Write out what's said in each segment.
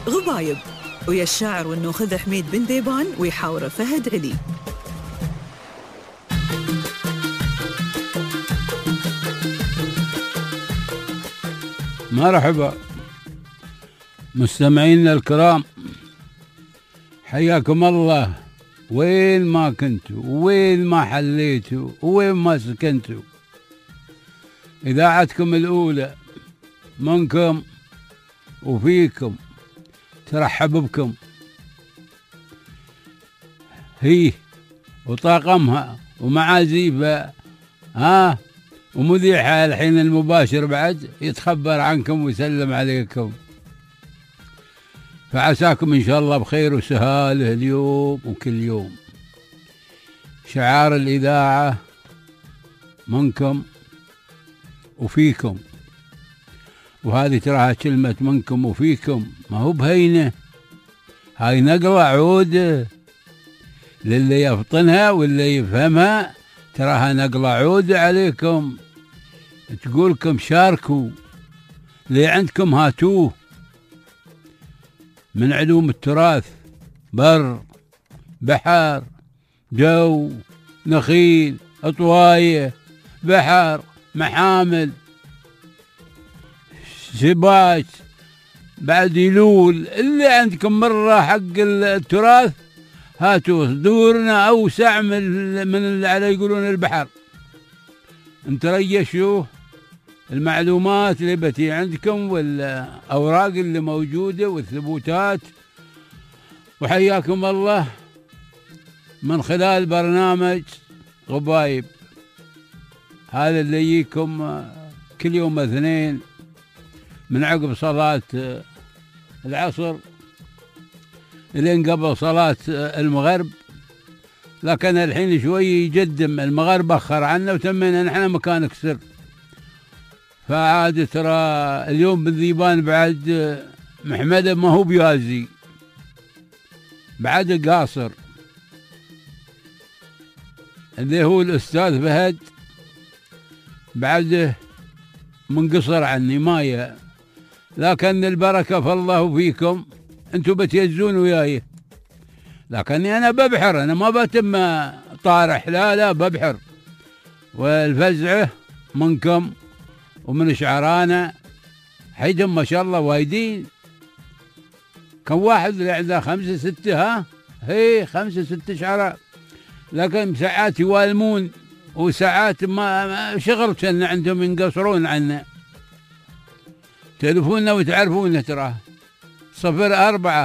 غبايب، ويا الشاعر والنوخذ حميد بن ذيبان ويحاوره فهد علي. مرحبا مستمعينا الكرام، حياكم الله وين ما كنتوا وين ما حليتوا وين ما سكنتوا. إذاعتكم الأولى منكم وفيكم ترحب بكم، هي وطاقمها ومعازيفها ومذيعها الحين المباشر بعد يتخبر عنكم ويسلم عليكم. فعساكم إن شاء الله بخير وسهاله اليوم وكل يوم. شعار الإذاعة منكم وفيكم، وهذه تراها كلمة منكم وفيكم ما هو بهينة، هاي نقلة عودة للي يفطنها واللي يفهمها، تراها نقلة عودة عليكم، تقولكم شاركوا اللي عندكم هاتوه من علوم التراث، بر بحر جو نخيل أطواية بحر محامل شباش بعد يلول، اللي عندكم مرة حق التراث هاتوا صدورنا أوسع من اللي على يقولون البحر. انت ريشوا المعلومات اللي بتي عندكم والأوراق اللي موجودة والثبوتات، وحياكم الله من خلال برنامج غبايب، هذا اللي يجيكم كل يوم اثنين من عقب صلاة العصر لين قبل صلاة المغرب، لكن الحين شوي يقدم المغرب أخر عنا وتمينا نحن مكان كسر، فعاد ترى اليوم بالذيبان بعد محمد ما هو بيازي، بعد قاصر اللي هو الأستاذ فهد بعده منقصر عني مايا، لكن البركة فالله فيكم، انتم بتيزون وياي، لكني انا ببحر، انا ما بتم طارح، لا ببحر، والفزعه منكم ومن شعرانا حيدهم ما شاء الله وايدين، كم واحد اللي عنده 5 6 هي 5 6 شعراء، لكن ساعات يوالمون وساعات ما شغل كان عندهم ينقصرون عنا، تلفوننا وتعرفونا تراه 04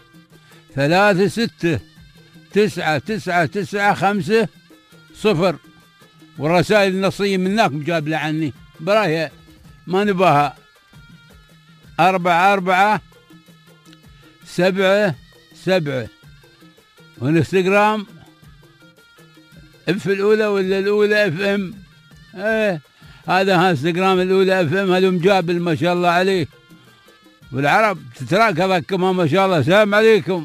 36 9 9 9 5 0، والرسائل النصية منك مجابلة عني برايها ما نباها 4 4 7 7، والانستغرام اف الأولى ولا الأولى اف ام، هذا انستغرام الأولى اف ام، هذا مجابل ما شاء الله عليه، والعرب تتراك هذاك ما شاء الله. سلام عليكم،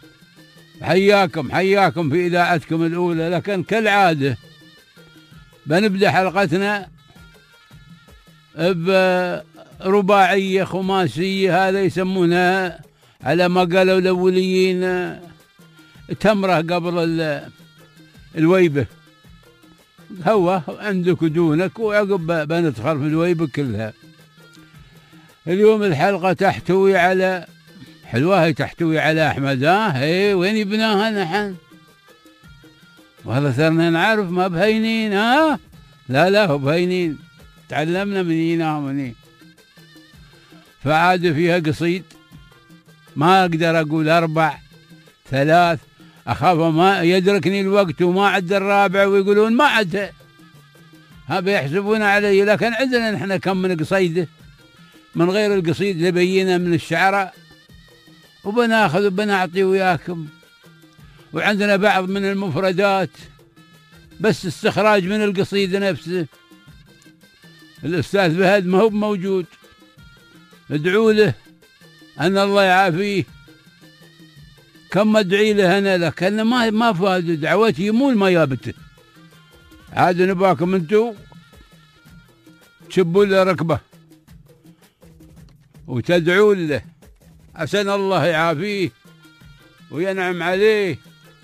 حياكم في إذاعتكم الأولى. لكن كالعادة بنبدأ حلقتنا برباعية خماسية، هذا يسمونها على ما قالوا الأوليين تمرة قبل الويبة، هو عندك ودونك، وعقب بندخل في الويبة كلها. اليوم الحلقة تحتوي على حلوة، هي تحتوي على أحمد، هي وين يبناها نحن، وهذا صرنا نعرف ما بهينين، لا هو بهينين، تعلمنا من هنا فعاد فيها قصيد، ما أقدر أقول 4 3، أخاف ما يدركني الوقت وما عد الرابع ويقولون ما عدها، بيحسبون علي، لكن عندنا نحن كم من قصيدة من غير القصيد اللي بينا من الشعراء، وبناخذ وبنعطي وياكم، وعندنا بعض من المفردات بس استخراج من القصيدة نفسه. الأستاذ فهد ما هو موجود، ادعوا له أن الله يعافيه، كم أدعي له أنا، لكن ما فاد دعوتي يمول ما يابته، عاد نباكم انتو تشبوا له ركبه وتدعون له عسى الله يعافيه وينعم عليه.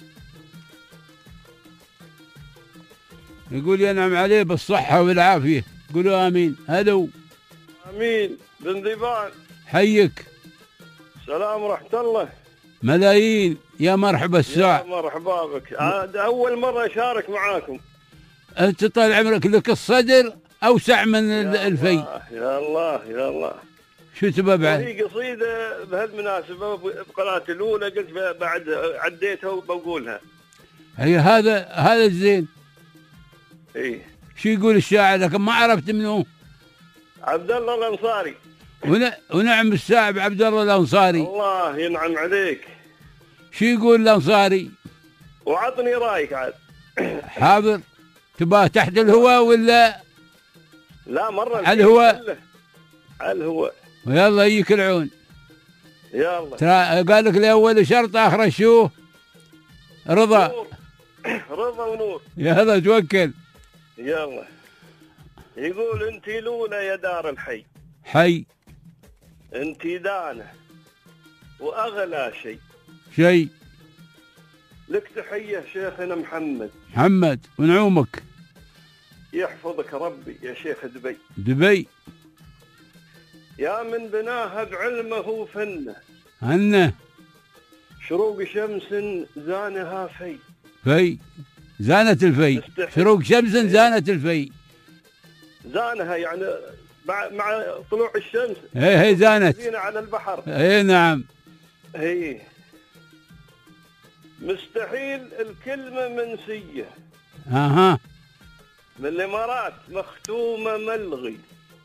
يقول ينعم عليه بالصحة والعافية. قولوا آمين. هلو. امين. بن ذيبان حيك. سلام ورحمة الله. ملايين. يا مرحبا الساع. يا مرحبا بك. عاد أول مرة أشارك معاكم. أنت طال عمرك لك الصدر أوسع من الفي. يا الله يا الله. شو تبى في قصيدة بهالمناسبة بقناة الأولى قلت بعد عديتها وبقولها. هي هذا الزين. إيه. شو يقول الشاعر لكن ما عرفت منه؟ عبد الله الأنصاري. ونعم الساعب عبد الله الأنصاري. الله ينعم عليك. شو يقول الأنصاري؟ وعطني رأيك عاد. حاضر. تباه تحت الهواء ولا؟ لا مرة على الهواء. على الهواء. ويلا يجيك العون. يلا. ترى قال لك لأول شرط آخر شو؟ رضا. رضا ونور. يلا توكل. يلا. يقول انت لولا يا دار الحي. حي. انت دانه واغلى شيء. لك تحيه شيخنا محمد ونعومك. يحفظك ربي يا شيخ دبي. يا من بناها بعلمه وفنه. هنه. شروق شمس زانها في. زانت الفي. شروق شمس زانت الفي. زانها يعني مع طلوع الشمس. هي زانت. زينة على البحر. اي نعم. هي مستحيل الكلمة منسية. اها. من الامارات مختومة ملغي.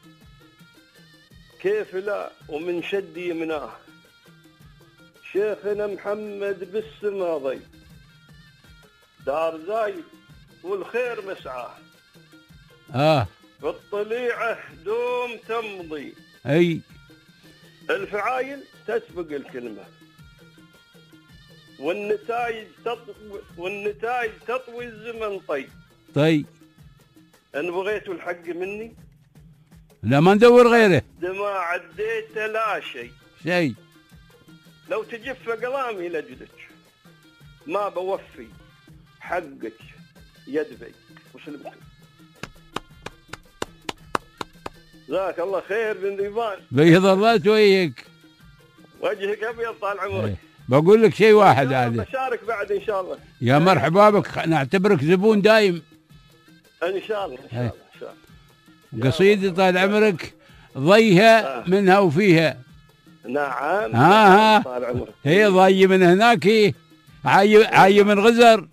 كيف لا ومن شد يمناه. شيخنا محمد بالسما ضي. دار زايد والخير مسعاه. بالطليعة دوم تمضي. اي. الفعايل تسبق الكلمة. والنتائج تطوي الزمن. طي. ان بغيتوا الحق مني لا ما ندور غيره. ما عديت لا شيء. لو تجف قلامي لجدك ما بوفي حقك يدبي. وسلمك. جزاك الله خير بن ذيبان. بيض الله تويك. وجهك ابيض طال عمرك. بقول لك شيء واحد هذا. بشارك بعد ان شاء الله. يا مرحبا بك. نعتبرك زبون دايم. ان شاء الله ان شاء الله ان شاء الله. قصيدة طال عمرك ضيها منها وفيها. نعم. طال عمرك. هي ضي من هناك. هي عاي من غزر.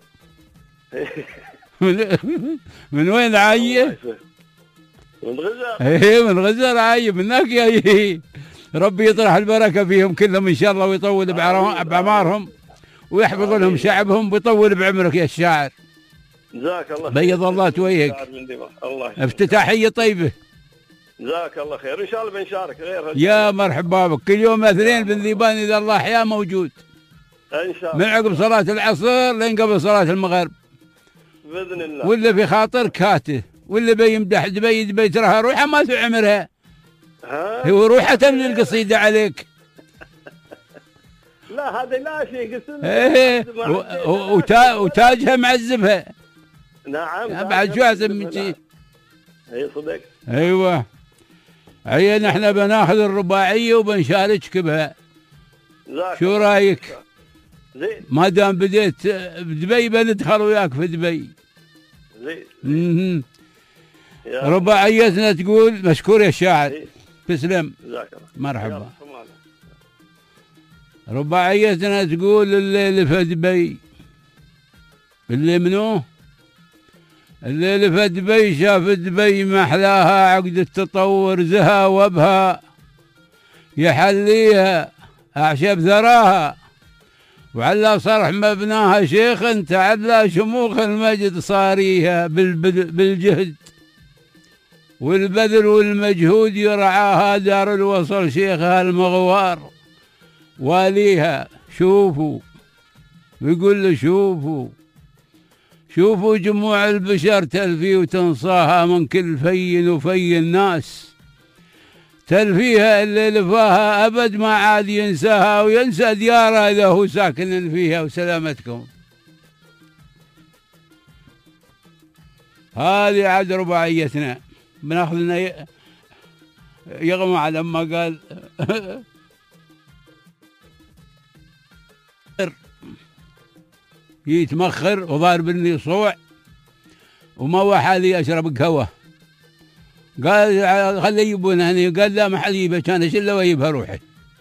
من وين عاية؟ من غزر. ايه من غزر عاية من هناك. يا ربي يطرح البركة فيهم كلهم ان شاء الله ويطول بعمارهم ويحفظ لهم شعبهم ويطول بعمرك يا الشاعر. جزاك الله. بيض الله تويك. افتتاحية طيبة. جزاك الله خير. ان شاء الله بنشارك غير يا مرحبا بك. كل يوم اثنين بن ذيبان اذا الله احياه موجود. ان شاء الله. من عقب صلاة العصر لين قبل صلاة المغرب. باذن الله. واللي في خاطرك هاته. واللي بيمدح دبي تراها روحها ما تعمرها. هو روحها تملي القصيدة عليك. لا هذا لا شيء قصيدة. ايه وتاجها معذبها. نعم. بعد شو احسن من شيء. اي صدق. ايوه. عيان احنا بناخذ الرباعية وبنشاركك بها. شو رايك؟ زين. ما دام بديت بدبي بندخل وياك في دبي. زين. رباعيتنا تقول مشكور يا شاعر. تسلم. مرحبا. رباعيتنا تقول الليل في دبي. اللي منو؟ الليل في دبي شاف دبي محلاها عقد التطور زها وبها يحليها أعشب ثراها وعلى صرح مبناها شيخ تعلى شموخ المجد صاريها بالجهد والبذل والمجهود يرعاها دار الوصل شيخها المغوار واليها. شوفوا ويقول له شوفوا جموع البشر تلفي وتنصاها من كل في وفي الناس تلفيها اللي لفاها أبد ما عاد ينساها، وينسى دياره إذا هو ساكن فيها. وسلامتكم. هذه عاد رباعيتنا. بناخذ لنا يغمى لما قال يتمخر وضارب اني صوع وما هو حالي اشرب قهوه. قال خليه يجيبونها هني. قال لا ما حد يجيبها، كان اشيلها واجيبها روحي.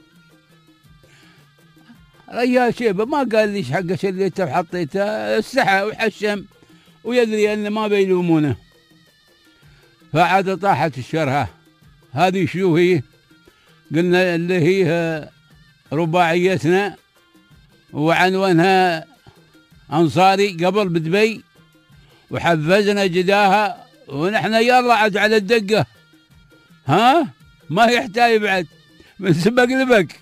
ريال شيبه ما قال ليش حق شليته وحطيته، استحى وحشم ويدري ان ما بيلومونه. فعاد طاحت الشرهه. هذه شو هي؟ قلنا اللي هي رباعيتنا وعنوانها أنصاري قبل بدبي، وحفزنا جداها ونحن يلا عاد على الدقة. ها ما يحتاج بعد من سبق لبك.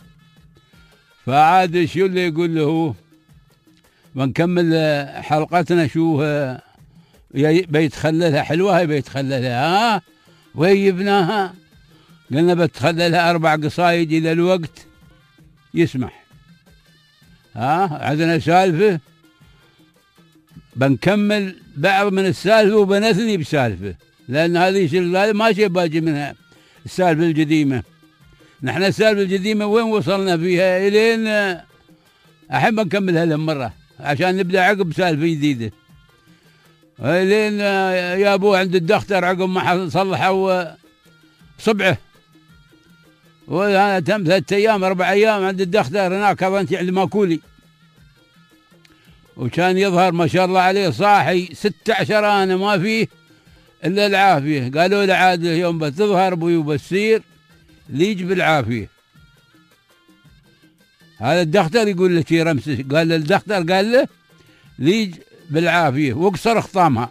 فعاد شو اللي يقول له بنكمل حلقتنا. شو بيتخللها حلوة، هي بيتخللها. ها ويبناها. قلنا بتخللها 4 قصايد إذا الوقت يسمح. عندنا سالفة بنكمل بعض من السالفة وبنثني بسالفة، لأن هذه ما شيء باجي منها السالفة القديمة. نحن السالفة القديمة وين وصلنا فيها إلين الحين بنكملها لمرة عشان نبدأ عقب سالفة جديدة. إلين يا أبو عند الدختر عقب ما صلحوا صبعه، وأنا تم 3 أيام 4 أيام عند الدختر هناك أنت عند ماكولي، وكان يظهر ما شاء الله عليه صاحي 16 أنا ما فيه إلا العافية. قالوا له عاد يوم بتظهر بوي وبتصير ليج بالعافية. هذا الدختر يقول له شي رمسه. قال له الدختر قال له ليج بالعافية وقصر خطامها.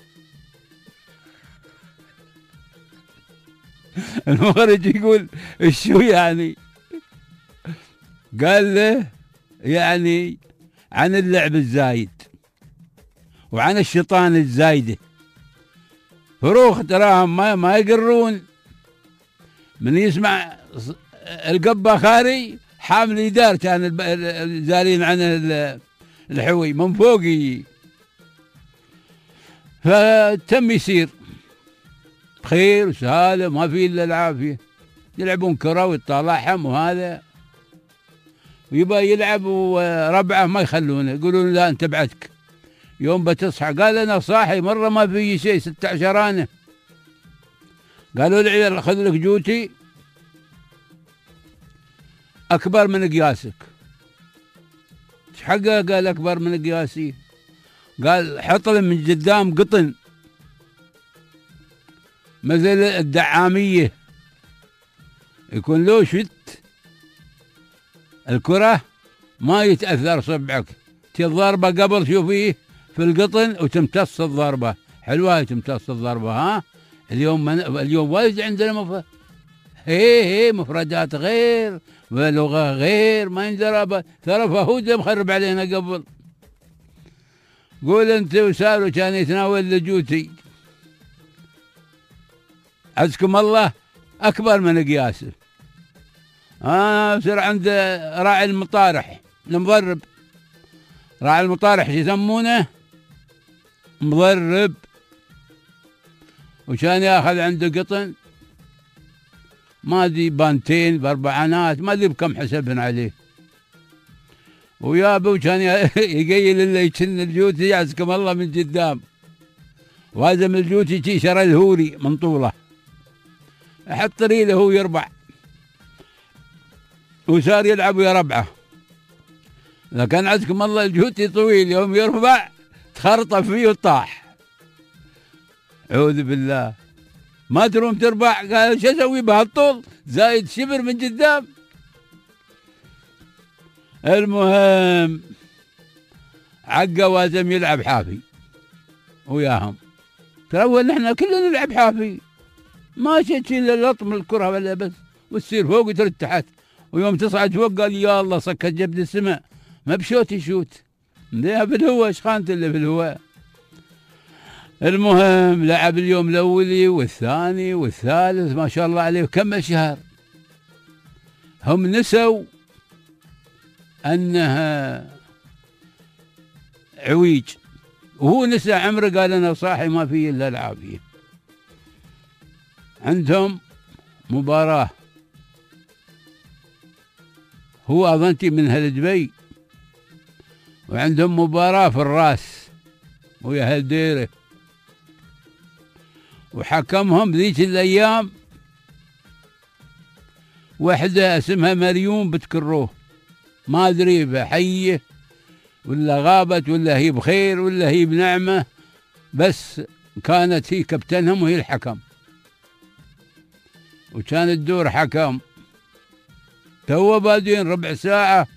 المخرج يقول شو يعني؟ قال له يعني عن اللعب الزايد وعن الشيطان الزايدة. فروخ تراهم ما يقرون من يسمع القبة خاري حامل يدار. كان الزارين عن الحوي من فوقي. فتم يصير بخير وسهالة ما في إلا العافية. يلعبون كرة ويطالعهم وهذا، ويبقى يلعب وربعه ما يخلونه، يقولون لا أنت بعدك. يوم بتصحى قال أنا صاحي مرة ما في شيء 16 أنا. قالوا العيال خذ لك جوتي أكبر من قياسك. ايش حقه؟ قال أكبر من قياسي. قال حط له من قدام قطن مثل الدعامية يكون له شت الكرة ما يتأثر صبعك. الضربة قبل شوفيه في القطن وتمتص الضربة. حلوة تمتص الضربة. ها اليوم وايد عندنا هي مفردات غير ولغة غير ما يندرى. ترى فهود مخرب علينا قبل. قول انت وسالو كان يتناول لجوتي عزكم الله اكبر من قياسه. بصير عند راعي المطارح المضرب. راعي المطارح يسمونه مضرب. وكان ياخذ عنده قطن ما ادري بانتين باربعانات ما ادري بكم حسبن عليه. ويابا وكان يقيل اللي يشن الجوتي يعزكم الله من قدام. وهذا من الجوتي شي شرى الهوري من طوله يحط ريله هو يربع وصار يلعب ويا ربعه. لكن عزكم الله الجوتي طويل يوم يربع تخرطف فيه وطاح. أعوذ بالله ما تروم تربع. قال شو اسوي بهالطول زايد شبر من قدام. المهم عقه وازم يلعب حافي وياهم. ترى اول نحن كلنا نلعب حافي ما شيء الا لطم الكره ولا بس وتصير فوق وترد تحت. ويوم تصعد فوق قال يا الله سكت جبد السماء ما بشوت يشوت. بالهواء ايش خانت اللي بالهواء. المهم لعب اليوم الأولي والثاني والثالث ما شاء الله عليه كم شهر. هم نسوا أنها عويج، وهو نسى عمره، قال أنا صاحي ما في إلا العافية. عندهم مباراة، هو أظنتي من هالدبي، وعندهم مباراة في الراس ويا هالديرة، وحكمهم ذيك الأيام وحدة اسمها مريوم بتكروه، ما أدري بحية ولا غابت ولا هي بخير ولا هي بنعمة، بس كانت هي كابتنهم وهي الحكم، وكان الدور حكم تو بادين ربع ساعة.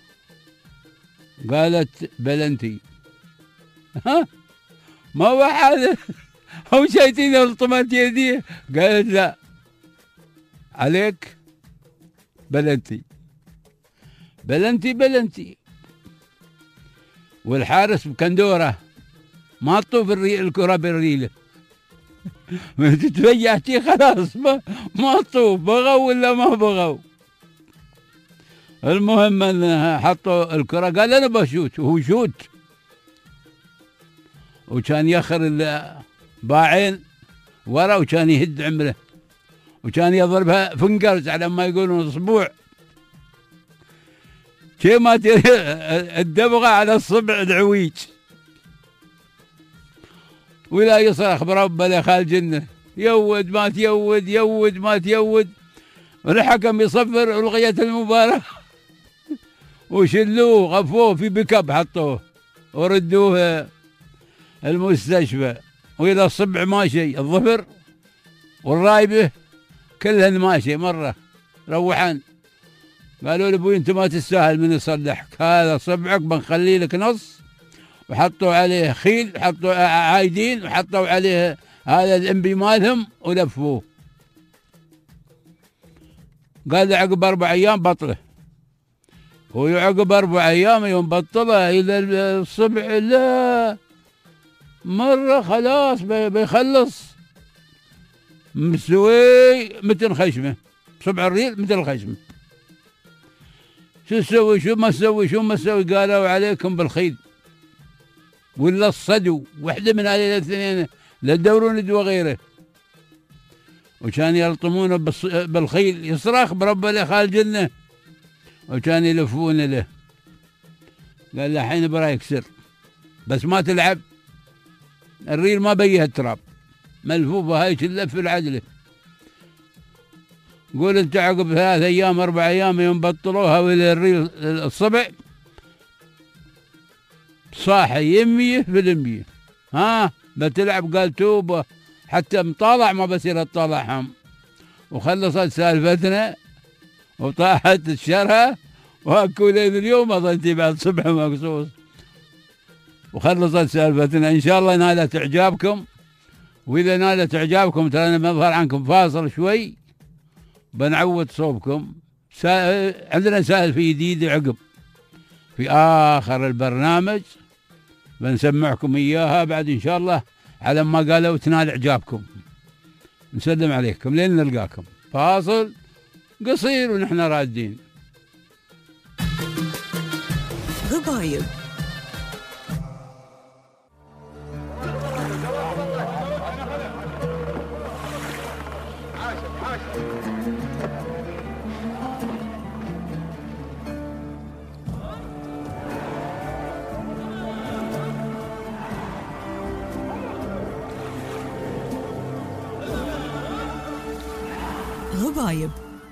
قالت بلنتي ها ما هو هذا هم شايتين الطمات يدي، قالت لا عليك بلنتي بلنتي بلنتي. والحارس بكندوره ما طوف الكرة بالريلة تتفجأتي خلاص ما طوف، بغوا ولا ما بغوا. المهم ان حطوا الكرة، قال انا بشوت، وهو شوت، وكان يخر باعين ورا، وكان يهد عمره، وكان يضربها فنقرز على ما يقولون اصبوع، شي ما الدبغة على الصبع العويج، ولا يصرخ بربه يا خال جنه، يود ما تيود يود ما تيود، والحكم يصفر ولغاية المباراة وشلوه غفوه في بيكاب حطوه وردوه المستشفى، وإلى الصبع ماشي، الظفر والرايبة كلهن ماشي مرة روحان. قالوا لأبوي أنت ما تستاهل من يصلحك، هذا صبعك بنخلي لك نص، وحطوا عليه خيل، حطوا عايدين، وحطوا عليه هذا الانبي مالهم ولفوه. قال عقب 4 أيام بطله، ويعقب 4 أيام يوم بطله إلى الصبع لا مرة خلاص بيخلص مستوي مثل خشمه، صبع الريل مثل خشمه. شو تسوي شو ما تسوي شو ما تسوي؟ قالوا عليكم بالخيل ولا الصدو، وحده من هذه الاثنين لا تدورون ند وغيره. وكان يلطمونه بالخيل، يصرخ بربه يا خال جنه، وكان يلفون له. قال له الحين برا يكسر بس ما تلعب، الريل ما بيها التراب، ملفوفه هاي تلف العدله. قول انت عقب 3 أيام 4 أيام يوم بطلوها ولا الريل الصبع صاحي 100%. ها بتلعب؟ قال توبه، حتى مطالع ما بصير اطالعهم. وخلصت سالفتنا وطاحت الشرها، واكو لين اليوم اظنتي بعد صبح مقصوص. وخلصت سالفتنا، ان شاء الله نالت اعجابكم، واذا نالت اعجابكم ترى انا بظهر عنكم فاصل شوي بنعود صوبكم. عندنا سالفه جديده عقب في اخر البرنامج بنسمعكم اياها بعد ان شاء الله، على ما قالوا تنال اعجابكم. نسلم عليكم لين نلقاكم. فاصل قصير ونحن رادين. ضبايب ضبايب.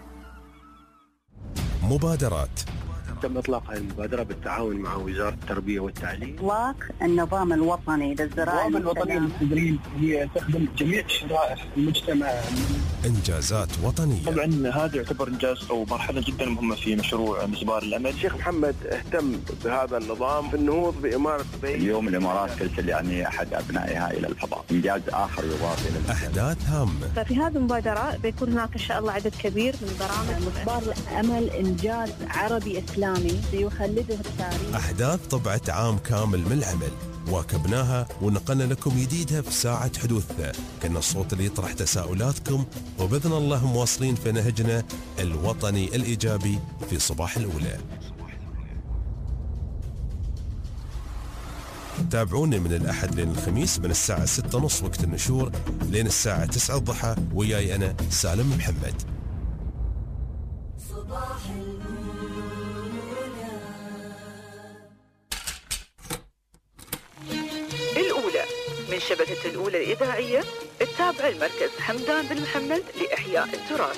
مبادرات. تم إطلاق هذه المبادرة بالتعاون مع وزارة التربية والتعليم. إطلاق النظام الوطني للزراعة. النظام الوطني للتدريب هي تخدم جميع شرائح المجتمع. إنجازات وطنية. طبعا هذا يعتبر إنجاز أو مرحلة جدا مهمة في مشروع مسبار الأمل. الشيخ محمد اهتم بهذا النظام في النهوض بإمارة دبي. اليوم الإمارات ترسل يعني أحد أبنائها إلى الفضاء، إنجاز آخر يضاف إلى أحداث هامة. ففي هذه المبادرة بيكون هناك إن شاء الله عدد كبير من البرامج. مسبار الأمل إنجاز عربي إسلامي الإسلامي سيخلده التاريخ. أحداث طبعة عام كامل من العمل واكبناها ونقلنا لكم جديدها في ساعة حدوثها. كنا الصوت اللي يطرح تساؤلاتكم، وبإذن الله مواصلين في نهجنا الوطني الإيجابي في صباح الأولى. تابعوني من الأحد لين الخميس من الساعة 6:30 وقت النشور لين الساعة 9 الضحى، وياي أنا سالم محمد. صباح الأولى من شبكة الأولى الإذاعية، التابعة المركز حمدان بن محمد لإحياء التراث.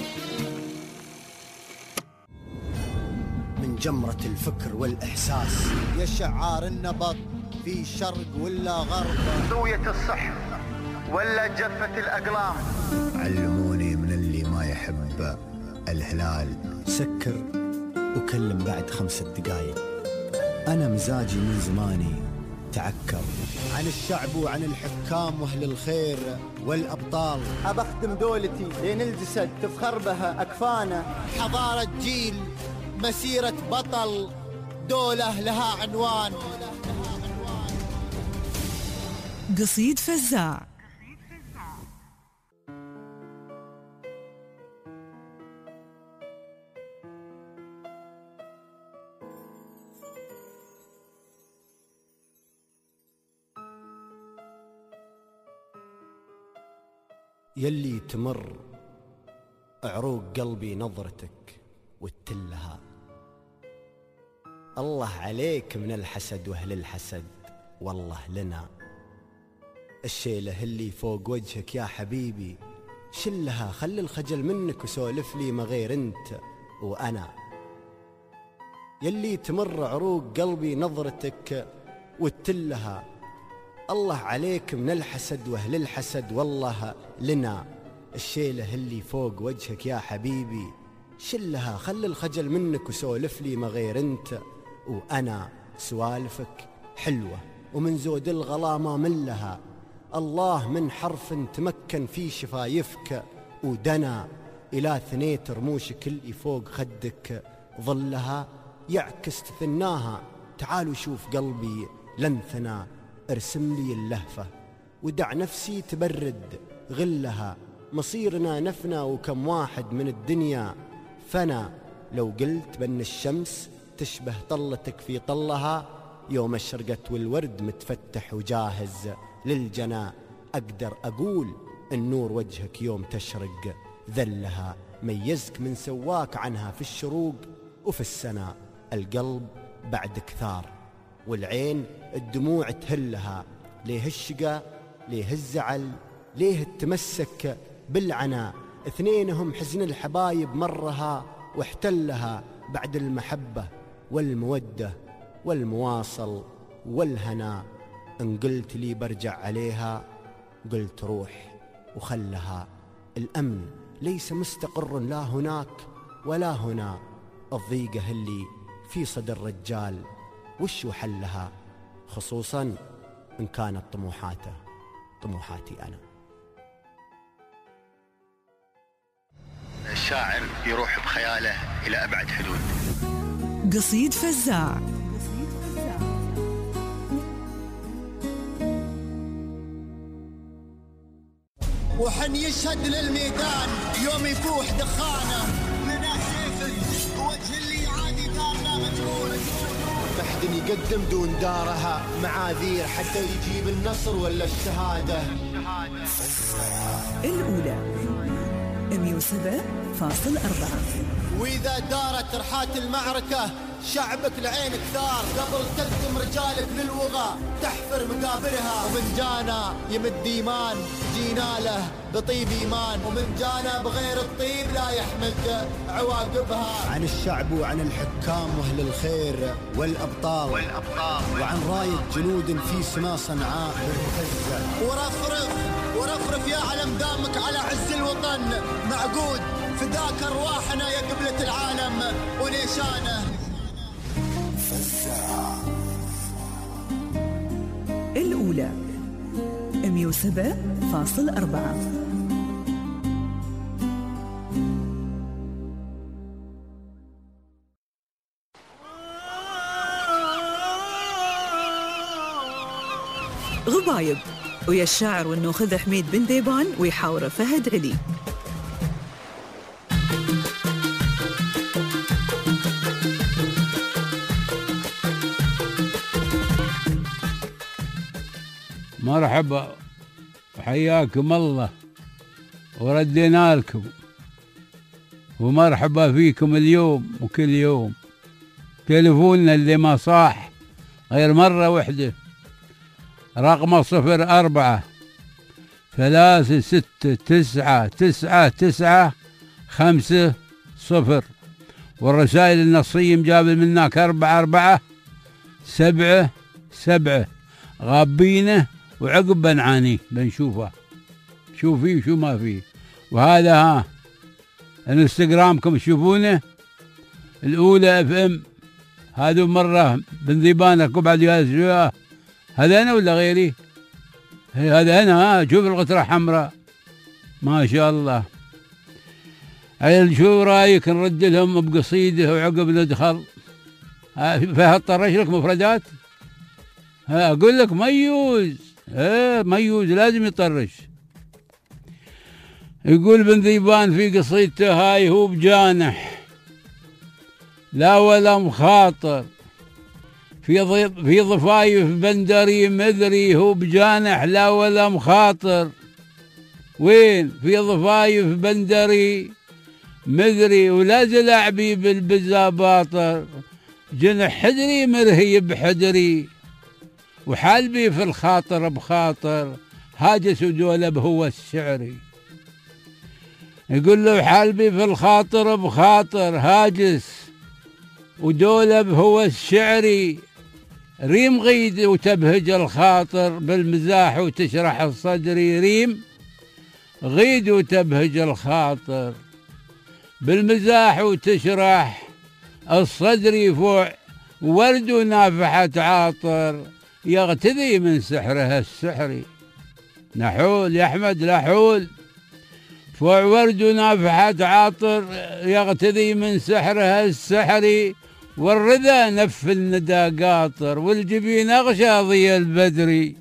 من جمرة الفكر والإحساس يا شعار النبض في شرق ولا غرب، زوية الصح ولا جفة الأقلام. علموني من اللي ما يحب الهلال سكر وكلم بعد 5 دقايق. أنا مزاجي من زماني تعكر عن الشعب وعن الحكام وأهل الخير والأبطال. أبخدم دولتي لين الجسد تفخر بها أكفانا. حضارة جيل، مسيرة بطل، دولة لها عنوان. قصيد فزاع. يلي تمر عروق قلبي نظرتك وتلها. الله عليك من الحسد واهل الحسد، والله لنا الشيله اللي فوق وجهك يا حبيبي شلها. خلي الخجل منك وسولف لي ما غير انت وانا. يلي تمر عروق قلبي نظرتك وتلها. الله عليك من الحسد واهل الحسد، والله لنا الشيله اللي فوق وجهك يا حبيبي شلها. خلي الخجل منك وسولف لي ما غير انت وانا. سوالفك حلوه ومن زود الغلا ما ملها. الله من حرف تمكن في شفايفك ودنا الى ثنيت رموشك اللي فوق خدك ظلها. يعكس تثناها. تعالوا شوف قلبي لنثنا. ارسم لي اللهفة ودع نفسي تبرد غلها. مصيرنا نفنا وكم واحد من الدنيا فنا. لو قلت بأن الشمس تشبه طلتك في طلها، يوم الشرقت والورد متفتح وجاهز للجنا. أقدر أقول النور وجهك يوم تشرق ذلها. ميزك من سواك عنها في الشروق وفي السنا. القلب بعد كثار والعين الدموع تهلها. ليه الشقا ليه الزعل ليه التمسك بالعنا. اثنينهم حزن الحبايب مرها واحتلها. بعد المحبة والمودة والمواصل والهنا. ان قلت لي برجع عليها قلت روح وخلها. الأمن ليس مستقر لا هناك ولا هنا. الضيقة اللي في صدر الرجال وش حلها، خصوصا إن كانت طموحاتي أنا. الشاعر يروح بخياله إلى أبعد حدود. قصيد فزاع. وحن يشهد للميدان يوم يفوح دخانه. من سيفك وجه اللي عادي دارنا مجهول. محد يقدم دون دارها معاذير حتى يجيب النصر ولا الشهادة. الأولى 107.4. وإذا دارت رحات المعركة شعبك لعين كثار. قبل تقدم رجالك للوغى تحفر مقابرها. ومن جانا يمد إيمان جينا له بطيب إيمان. ومن جانا بغير الطيب لا يحمد عواقبها. عن الشعب وعن الحكام وأهل الخير والأبطال وعن راية جنود في سما صنعاء مرتزة. ورفرف يا علم دامك على عز الوطن معقود. فداك أرواحنا يا قبلة العالم ونيشانه. الأولى 107.4. غبايب، ويا الشاعر والنوخذ حميد بن ذيبان ويحاوره فهد علي. مرحبا وحياكم الله وردينا لكم، ومرحبا فيكم اليوم وكل يوم. تلفوننا اللي ما صاح غير مرة واحدة، رقمه 0436999950، والرسائل النصية مجابل منك 4477. غابينه وعقب بنعانيه بنشوفه شو فيه وشو ما فيه. وهذا ها الانستغرامكم تشوفونه الأولى FM. هذا مرة بن ذيبانك وبعد هذا أنا ولا غيري؟ هذا أنا. شوف الغترة حمراء ما شاء الله. عيل شو رأيك نرد لهم بقصيدة وعقب ندخل فيها طرش لك مفردات؟ أقول لك ميوز ميوز لازم يطرش. يقول بن ذيبان في قصيدته هاي: هو بجانح لا ولا مخاطر، في ضفايف بندري مدري، هو بجانح لا ولا مخاطر. وين؟ في ضفايف بندري مدري، ولا زلعبي بالبزا باطر، جنح حدري مرهي بحدري، وحالبي في الخاطر بخاطر، هاجس ودولب هو الشعري. يقول له حالبي في الخاطر بخاطر، هاجس ودولب هو الشعري، ريم غيد وتبهج الخاطر، بالمزاح وتشرح الصدر، ريم غيد وتبهج الخاطر، بالمزاح وتشرح الصدر، فوع ورد ونافحة عاطر، يغتذي من سحرها السحري. نحول يا أحمد نحول. فوع ورد ونافحة عاطر، يغتذي من سحرها السحري، والرذا نف الندى قاطر، والجبين أغشى ضي البدري.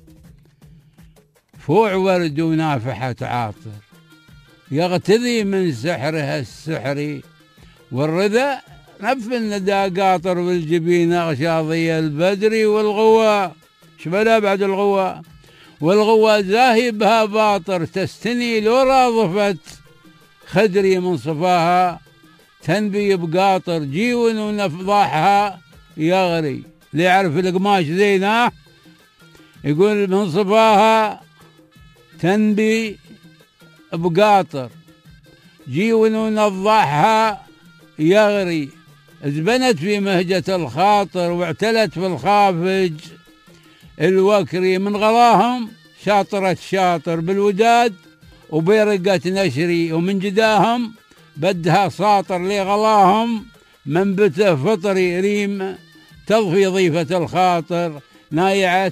فوع ورد ونافحة عاطر، يغتذي من سحرها السحري، والرذا نف الندى قاطر، والجبين أغشى ضي البدري. والغوا شبلا بعد الغوا، والغوا زاهبها باطر، تستني لو راضفت خدري، من صفاها تنبي بقاطر، جيون ونفضاحها يغري. اللي يعرف القماش زين يقول من صفاها تنبي بقاطر، جيون ونضاحها يغري، زبنت في مهجة الخاطر، واعتلت في الخافج الوكري، من غلاهم شاطرة شاطر بالوداد وبرقة نشري، ومن جداهم بدها ساطر، لغلاهم منبته فطري، ريم تضفي ضيفة الخاطر، نايعت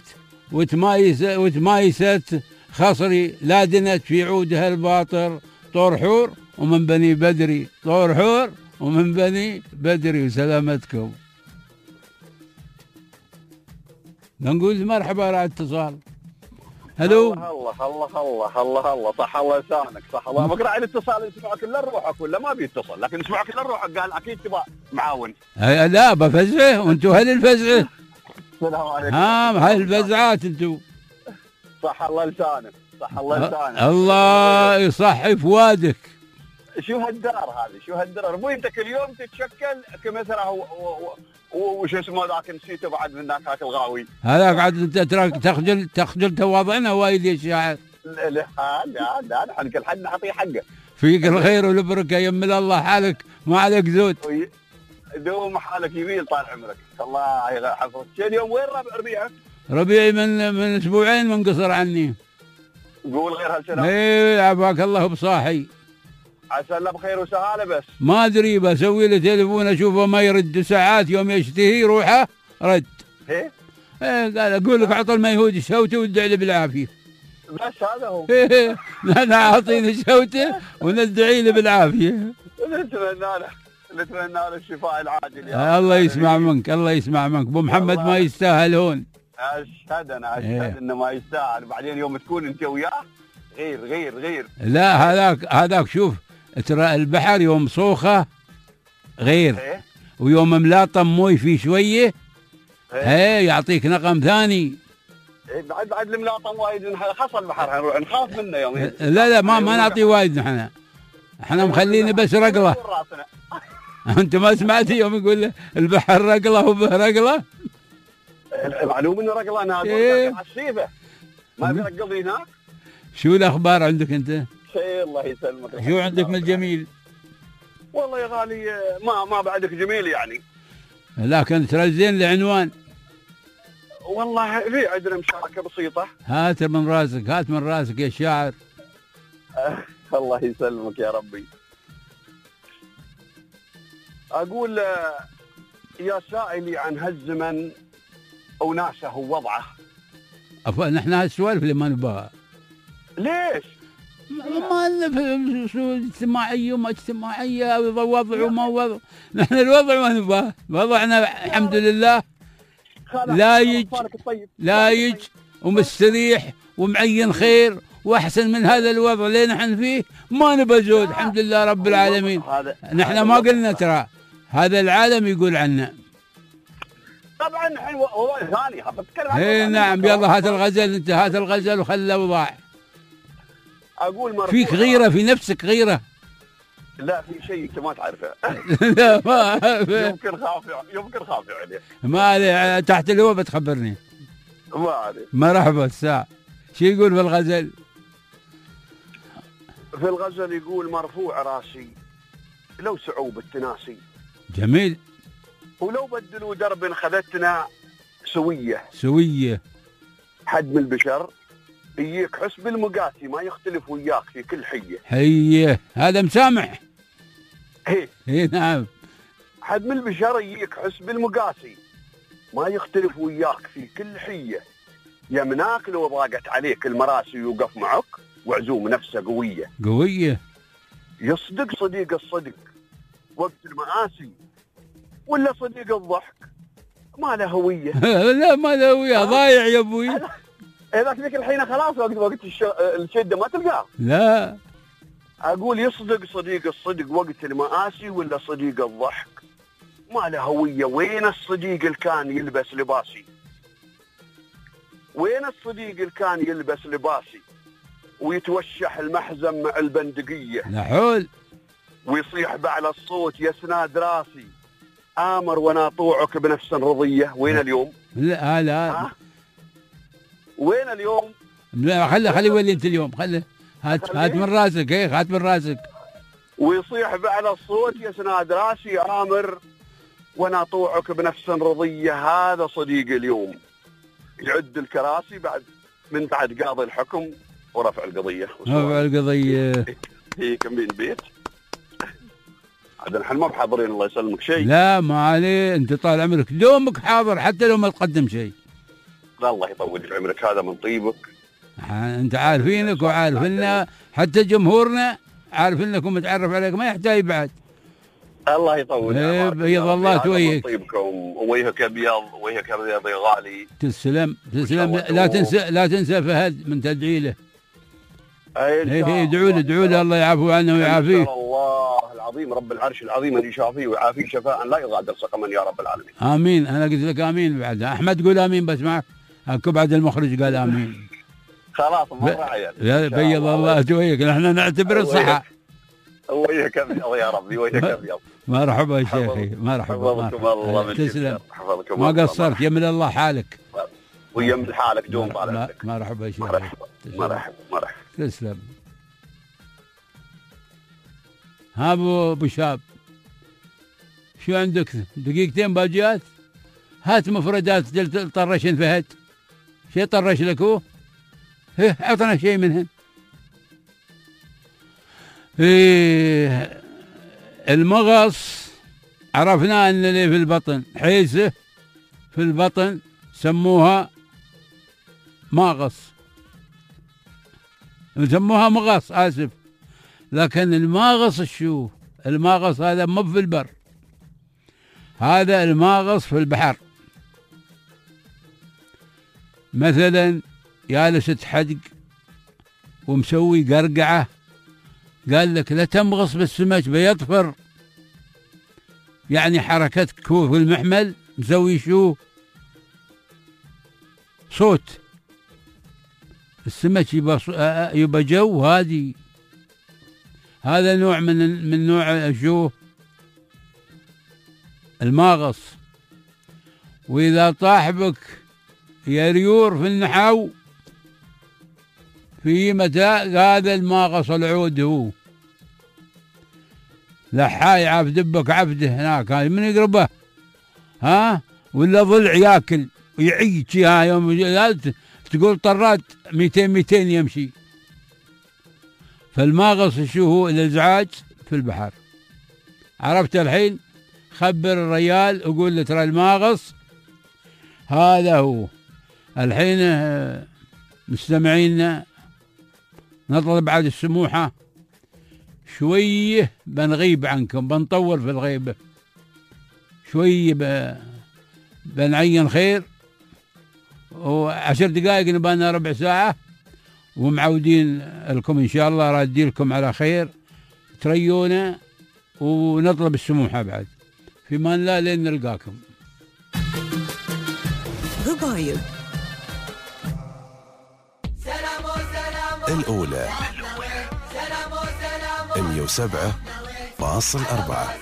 وتمايست خصري، لادنت في عودها الباطر، طور حور ومن بني بدري، طور حور ومن بني بدري. وسلامتكم. نقول مرحبا على اتصال. هلو. الله الله الله الله الله، صح الله لسانك، صح الله. بقرا الاتصال يسمعك الا روحك ولا ما بيتصل، لكن يسمعك الا روحك، قال اكيد تبغى معاون. لا بفزعه، وانتم هل الفزعه؟ السلام عليكم. هاي الفزعات انتم. صح الله لسانك، صح الله لسانك. الله يصحي فؤادك. شو هالدار هذه؟ شو هالدار؟ ابوي انت كل يوم تتشكل كمثلا وش اسمه ذاك نسيته بعد من ذاك الغاوي. هذاك عاد انت تراك تخجل تواضعنا وايد يا شاعر. لا نحن كل حد نعطيه حقه. فيك الخير والبركه، يمل الله حالك ما عليك زود. دوم حالك يميل طال عمرك. الله يحفظك. شو اليوم وين ربيعك؟ ربيعي من اسبوعين منقصر عني. قول غير هالسلام. ايه عافاك الله بصاحي. عسى الله بخير وسهاله. بس ما ادري بسوي له تليفون اشوفه ما يرد، ساعات يوم يشتهي روحه رد. ايه قال اقول لك عطى الميهود شوته وادعي له بالعافيه. بس هذا هو. انا اعطيني شوته وندعي له بالعافيه. نتمنى له الشفاء العاجل يا الله يسمع منك، الله يسمع منك. ابو محمد ما يستاهل هون. اشهد انه ما يستاهل. بعدين يوم تكون انت وياه غير. لا هذاك شوف، ترى البحر يوم صوخه غير، ويوم ملاطم موي فيه شويه يعطيك نغم ثاني. بعد الملاطم وايد خاص البحر نروح نخاف منه يومين. لا ما نعطي وايد، احنا مخليني بس رقله. انت ما سمعتي يوم يقول البحر رقله وبه رقله؟ معلوم انه رقله، انا اقول عالسيفه ما بيرقلني هناك. شو الاخبار عندك انت؟ شيء الله يسلمك. شو عندك من الجميل؟ والله يا غالي ما بعدك جميل يعني، لكن ترى زين العنوان. والله في عندنا مشاركه بسيطه. هات من راسك يا شاعر. الله يسلمك يا ربي. اقول يا سائلي عن هالزمن وناسه وضعه. نحن هالسوالف اللي ما نبغاها. ليش؟ ما نفهم شو اجتماعيه وما اجتماعيه، وضع وما وضع. نحن الوضع ما نبغاه، وضعنا الحمد لله لايج ومستريح ومعين خير واحسن من هذا الوضع اللي نحن فيه. ما نبغى زود، الحمد لله رب العالمين. نحن ما قلنا، ترى هذا العالم يقول عنا. طبعا الحين وضع ثاني بتكلم. نعم، يلا هات الغزل، انت هات الغزل وخلي الاوضاع. اقول مرفوع. فيك غيره، في نفسك غيره. لا في شيء انت ما تعرفه. لا ما يمكن خافي عليه. ما عليه، تحت الهواء بتخبرني. ما عليه. مرحبا الساعة. شو يقول في الغزل؟ في الغزل يقول مرفوع راسي لو صعوبة التناسي. جميل. ولو بدلوا درب خذتنا سوية. حد من البشر يجيك حسب المقاسي، ما يختلف وياك في كل حية. هذا مسامح. هي نعم. حد من البشر يجيك حسب المقاسي، ما يختلف وياك في كل حية. يمناك لو ضاقت عليك المراسي يوقف معك، وعزوم نفسه قوية. يصدق صديق الصدق وقت المآسي، ولا صديق الضحك ما له هوية. لا ما له هوية، ضايع يا ابوي. إذا ذيك الحين خلاص وقت الشدة ما تلقاه. لا أقول يصدق صديق الصدق وقت المآسي، ولا صديق الضحك ما له هوية. وين الصديق اللي كان يلبس لباسي؟ وين الصديق اللي كان يلبس لباسي ويتوشح المحزن مع البندقية؟ لا حول. ويصيح بأعلى الصوت يا سناد راسي آمر وانا طوعك بنفس رضية. وين اليوم؟ لا وين اليوم؟ لا خلي ولي انت اليوم، هات من راسك. هات من راسك. ويصيح بأعلى الصوت يا سناد راسي آمر وانا طوعك بنفس رضية. هذا صديق اليوم، يعد الكراسي بعد قاضي الحكم ورفع القضية. هي كم بين بيت. عاد نحن ما بحاضرين الله يسلمك شيء. لا ما عليه، انت طال عمرك دومك حاضر حتى لو ما تقدم شيء. لا الله يطول في عمرك، هذا من طيبك. انت عارفينك وعارفنا، حتى جمهورنا عارفينك ومتعرف عليك، ما يحتاج بعد. الله يطول. بيض الله تويك. طيبكم ووجهك ابيض، وجهك ابيض يا غالي. تسلم. لا تنسى فهد من تدعي له. ادعوا له الله يعفو عنه ويعافيه. الله العظيم رب العرش العظيم ان يشافيه ويعافيه شفاء لا يغادر سقما يا رب العالمين. امين. انا قلت لك امين بعد. احمد قول امين بس معك. بعد المخرج قال امين. خلاص مرة عيال. بيض الله تويك، نحن نعتبر الصحة. وجهك ابيض يا ربي، وجهك ابيض. مرحبا يا شيخي، مرحبا. حفظكم الله. تسلم. ما قصرت، يمن الله حالك. ويمن حالك دوم طال عمرك. مرحبا يا شيخي. مرحبا. تسلم. ها ابو شاب، شو عندك؟ دقيقتين باجيات؟ هات مفردات طرشن فهد. شي طرش لك هو؟ اعطنا شيء منهن. المغص عرفنا ان اللي في البطن حيسه في البطن سموها ماغص، سموها مغص اسف. لكن الماغص شو؟ الماغص هذا مو في البر، هذا الماغص في البحر. مثلا جالس حدق ومسوي قرقعة، قال لك لا تمغص بالسمك بيطفر، يعني حركتك هو في المحمل مسوي شو صوت، السمك يبقى جو هادي. هذا نوع من نوع شو الماغص. وإذا طاح بك يريور في النحو في متى هذا الماغص العود هو لحاي عاف دبك عفده هناك، هاي من يقربه ها ولا ضلع ياكل ويعيش ها يوم تقول طرات 200 يمشي. فالماغص شو هو؟ الازعاج في البحر. عرفت الحين؟ خبر الريال وقول له ترى الماغص هذا هو. الحين مستمعينا نطلب بعد السموحة شوية، بنغيب عنكم، بنطول في الغيبة شوية، بنعين خير، و10 دقائق نبانا ربع ساعة، ومعودين لكم إن شاء الله، رادي لكم على خير، تريونا ونطلب السموحة بعد. في مان لا لين نلقاكم. ضبايب الأولى 107.4.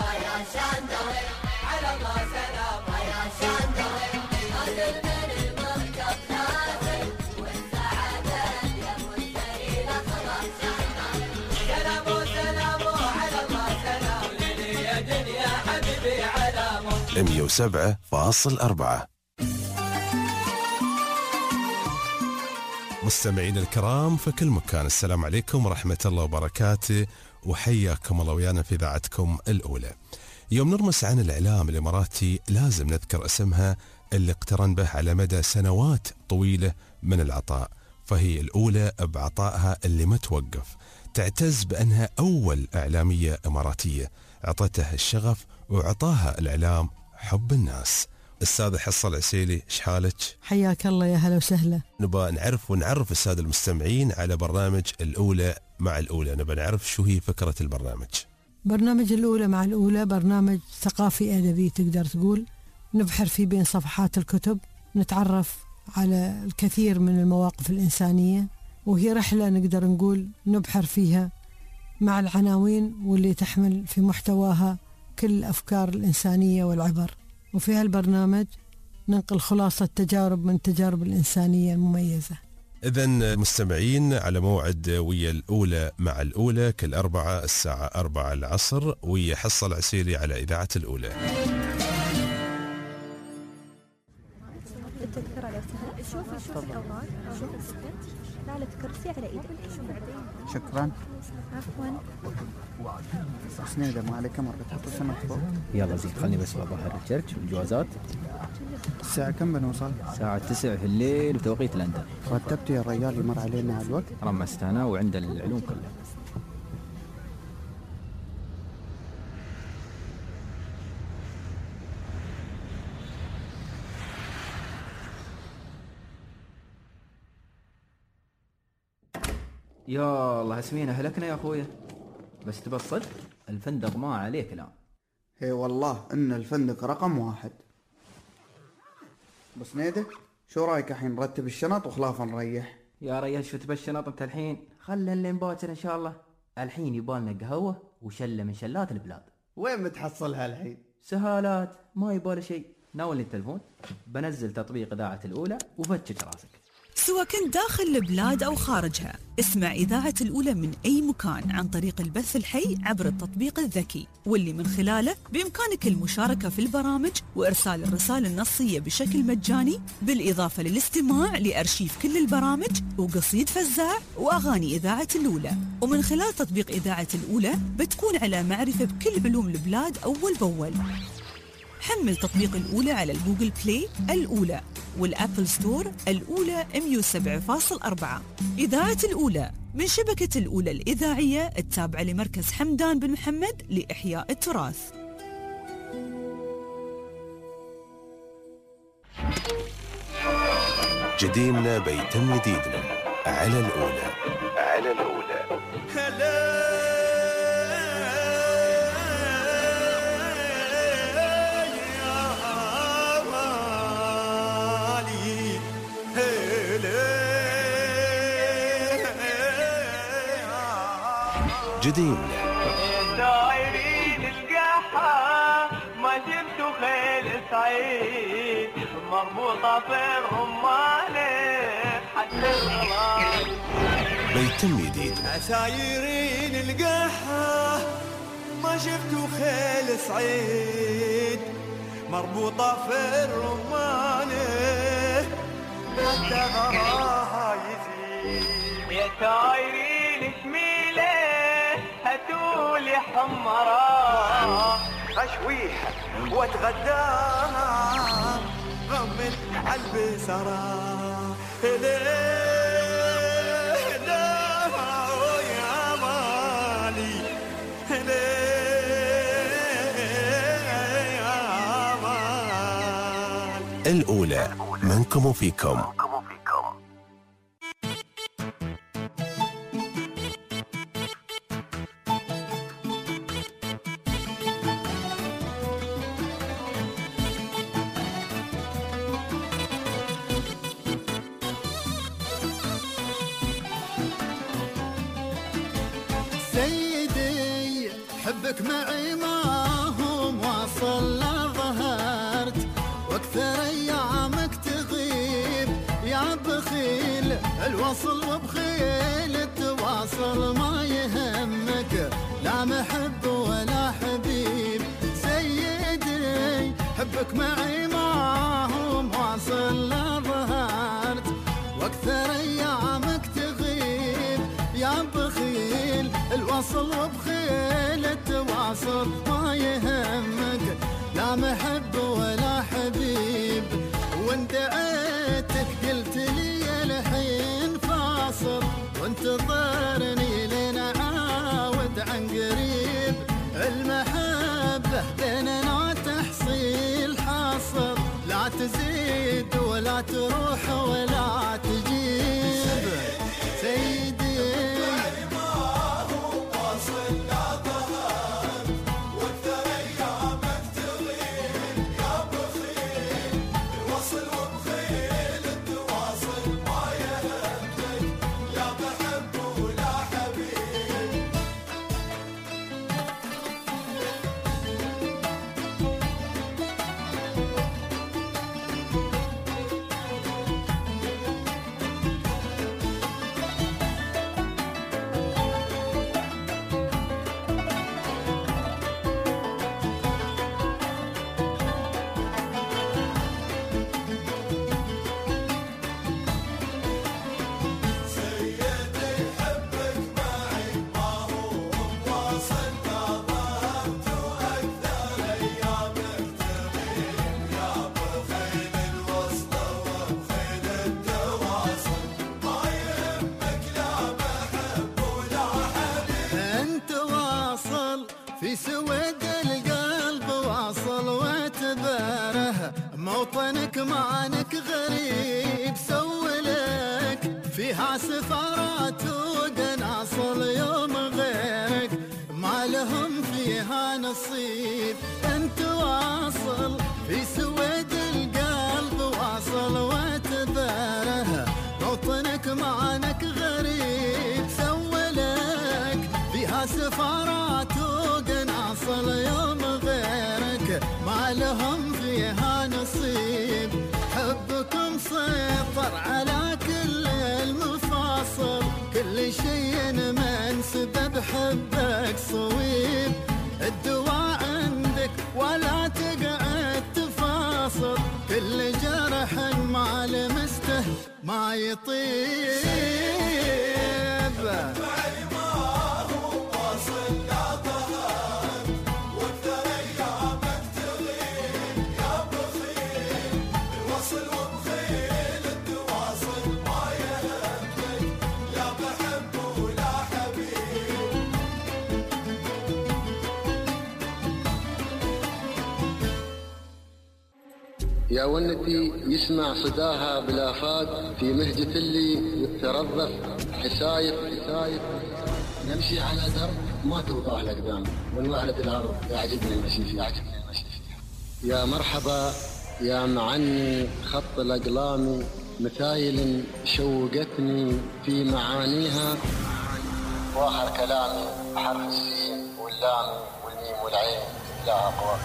مية 107.4. مستمعينا الكرام في كل مكان، السلام عليكم ورحمة الله وبركاته، وحياكم الله ويانا في إذاعتكم الأولى. يوم نرمس عن الإعلام الإماراتي لازم نذكر اسمها اللي اقترن به على مدى سنوات طويلة من العطاء، فهي الأولى بعطائها اللي ما توقف، تعتز بأنها أول إعلامية إماراتية عطته الشغف وعطاها الإعلام حب الناس. السادة حصة العسيلي، ايش حالك؟ حياك الله، يا هلا وسهلا. نبغى نعرف السادة المستمعين على برنامج الأولى مع الأولى، نبغى نعرف شو هي فكرة البرنامج. برنامج الأولى مع الأولى برنامج ثقافي أدبي تقدر تقول، نبحر فيه بين صفحات الكتب، نتعرف على الكثير من المواقف الإنسانية، وهي رحلة نقدر نقول نبحر فيها مع العناوين واللي تحمل في محتواها كل الأفكار الإنسانية والعبر. وفي هالبرنامج ننقل خلاصة تجارب من التجارب الإنسانية المميزة. إذن مستمعين على موعد ويا الأولى مع الأولى كل أربعة الساعة 4 العصر، ويا حصة العسيلي على إذاعة الأولى. شكرا. عفوا. سنيدة ما عليك مرة تحط سمك فوق. يلا زين خلني بس بظهر الشركة والجوازات. الساعة كم بنوصل؟ الساعة 9 في الليل بتوقيت لندن. رتبت يا الرجال يمر علينا على الوقت؟ رمست أنا وعند العلوم كلها. يا الله اسمينا هلكنا يا أخويا، بس تبى الصدق الفندق ما عليه كلام. هي والله إن الفندق رقم 1. بس نيدة شو رايك الحين نرتب الشنط وخلاف نريح؟ يا ريال شو تبى الشنط انت الحين؟ خلنا لين باكر ان شاء الله. الحين يبالنا قهوة وشلة من شلات البلاد. وين بتحصلها الحين؟ سهالات، ما يبالي شيء. ناولني التلفون، بنزل تطبيق إذاعة الأولى وفتش راسك. سواء كنت داخل البلاد أو خارجها، اسمع إذاعة الأولى من أي مكان عن طريق البث الحي عبر التطبيق الذكي، واللي من خلاله بإمكانك المشاركة في البرامج وإرسال الرسائل النصية بشكل مجاني، بالإضافة للاستماع لأرشيف كل البرامج وقصيد فزاع وأغاني إذاعة الأولى. ومن خلال تطبيق إذاعة الأولى بتكون على معرفة بكل علوم البلاد أول بأول. حمل تطبيق الأولى على الجوجل بلاي الأولى والأبل ستور الأولى 107.4. إذاعة الأولى من شبكة الأولى الإذاعية التابعة لمركز حمدان بن محمد لإحياء التراث. جديمنا بيتم جديدنا على الأولى. على الأولى. جديمنا دايرين القحة ما جبت خيل سعيد مربوطة في الرمانة حتى الغلال بيتم جديدنا. عسايرين القحة ما جبت خيل سعيد مربوطة في الرمانة حتى غراها يزيد. يا سايرين شميلة هاتولي حمراء اشويها واتغداها غمت عالبسرة يا مالي يا مال. الأولى منكم وفيكم. سيدي حبك معي ما هو واصل لا ظهرت واكثر ايامك تغيب يا بخيل الوصل وبخيل التواصل ما يهمك لا محب ولا حبيب. سيدي حبك معي ما هو واصل لا ظهرت واكثر ايامك تغيب يا بخيل الوصل وبخيل التواصل ما يهمك لا محب ولا حبيب. واندعيتك قلت لي الحين فاصل وانتظرني لين اعاود عن قريب. المحبة بيننا تحصيل حاصل لا تزيد ولا تروح ولا تجيب. سيدي في سود القلب واصل واعتباره موطنك معنك غريب سولك فيها سفارات وقناصل يوم غيرك ما لهم فيها نصيب. انت واصل في سود القلب واصل واعتباره موطنك معنك غريب سولك فيها سفارات وقناصل يوم غيرك ما لهم فيها نصيب. حبكم سيطر على كل المفاصل كل شيء منسب بحبك صويب. الدواء عندك ولا تقعد تفاصل كل جرح ما لمسته ما يطيب. يا ونتي يسمع صداها بالآفاق في مهجة اللي يترظف حسايب نمشي على درب ما توضح الأقدام ونوهلة الأرض يعجبني المشي فيها يا مرحبا يا معني خط الأقلام مثايل شوقتني في معانيها واخر كلامي بحرف السين واللام والميم والعين لها أقوى.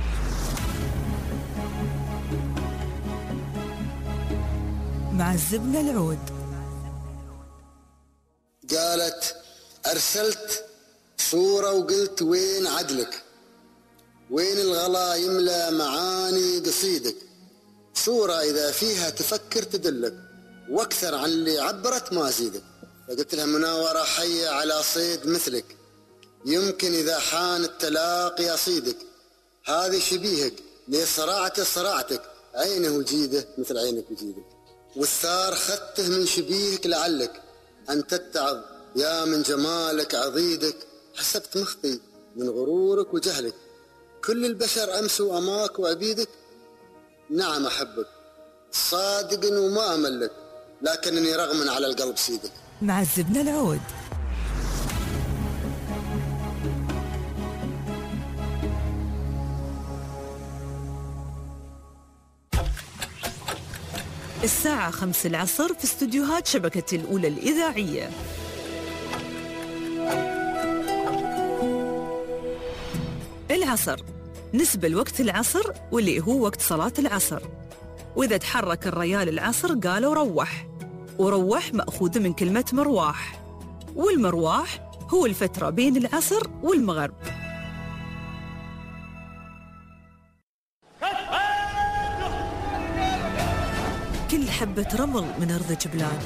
معذبنا العود. قالت أرسلت صورة وقلت وين عدلك، وين الغلا يملى معاني قصيدك، صورة إذا فيها تفكر تدلك واكثر عن اللي عبرت ما زيدك. فقلت لها مناورة حية على صيد مثلك، يمكن إذا حان التلاقي أصيدك، هذه شبيهك ليه صرعتك عينه وجيده مثل عينك وجيدك، والثار خدته من شبيهك لعلك أن تتعظ يا من جمالك عضيدك. حسبت مخطي من غرورك وجهلك، كل البشر أمسوا أماك وعبيدك. نعم أحبك صادق وما أملك، لكنني رغم على القلب سيدك. معذبنا العود. الساعة 5 العصر في استوديوهات شبكة الأولى الإذاعية. العصر نسبة لوقت العصر واللي هو وقت صلاة العصر، وإذا تحرك الريال العصر قالوا روح، وروح مأخوذ من كلمة مرواح، والمرواح هو الفترة بين العصر والمغرب. كل حبة رمل من أرض جبلاد.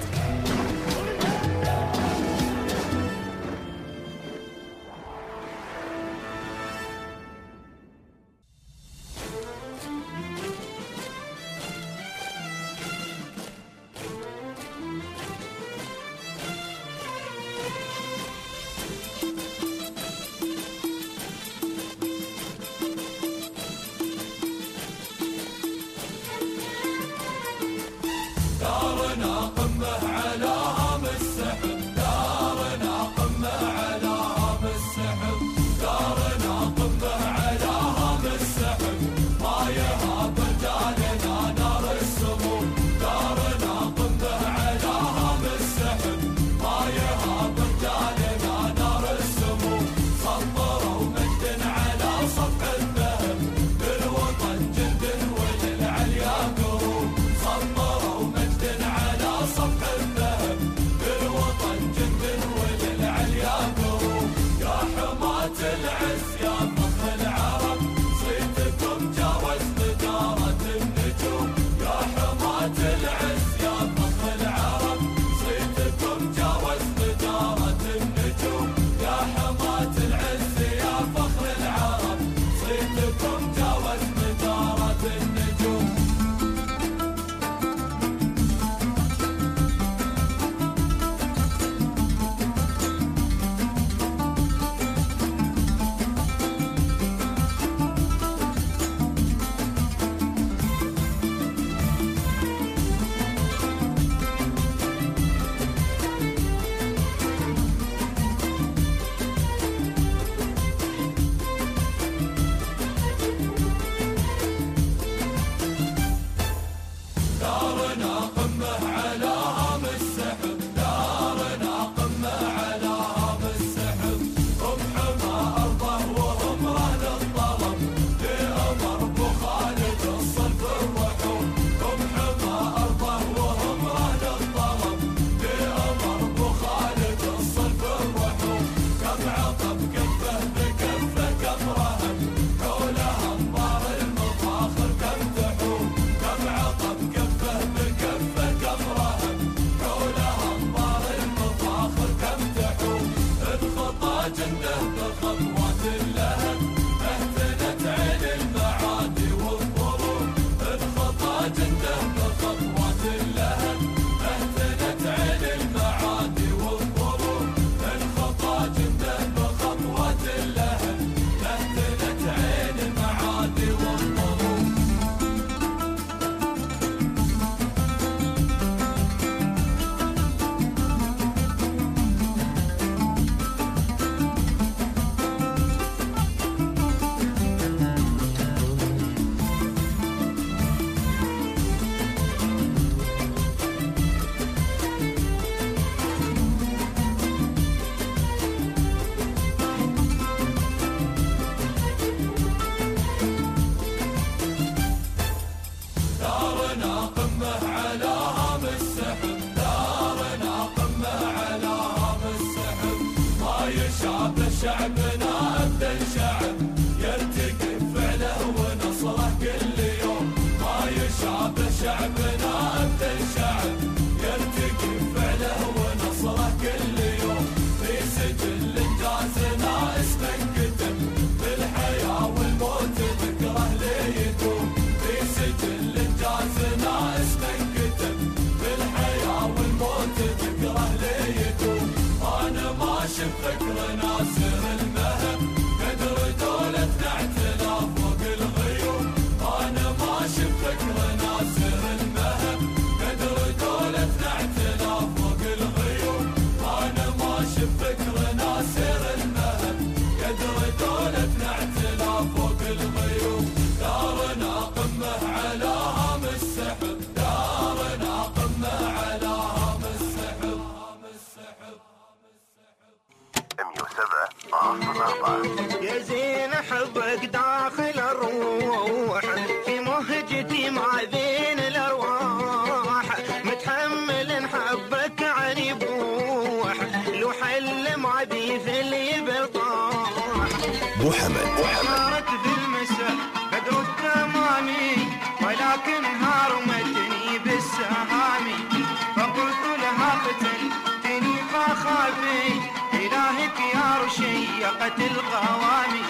احبك داخل الروح في مهجتي مع ذين الارواح متحمل حبك عن بوح لو حل ما بيثلي بالطاح ابو حمد صارت بالمساء بدر التمامي ولكن هارمتني بالسهامي فقلت لها قتلتني فخافي إلهك يا رشيقة القوامي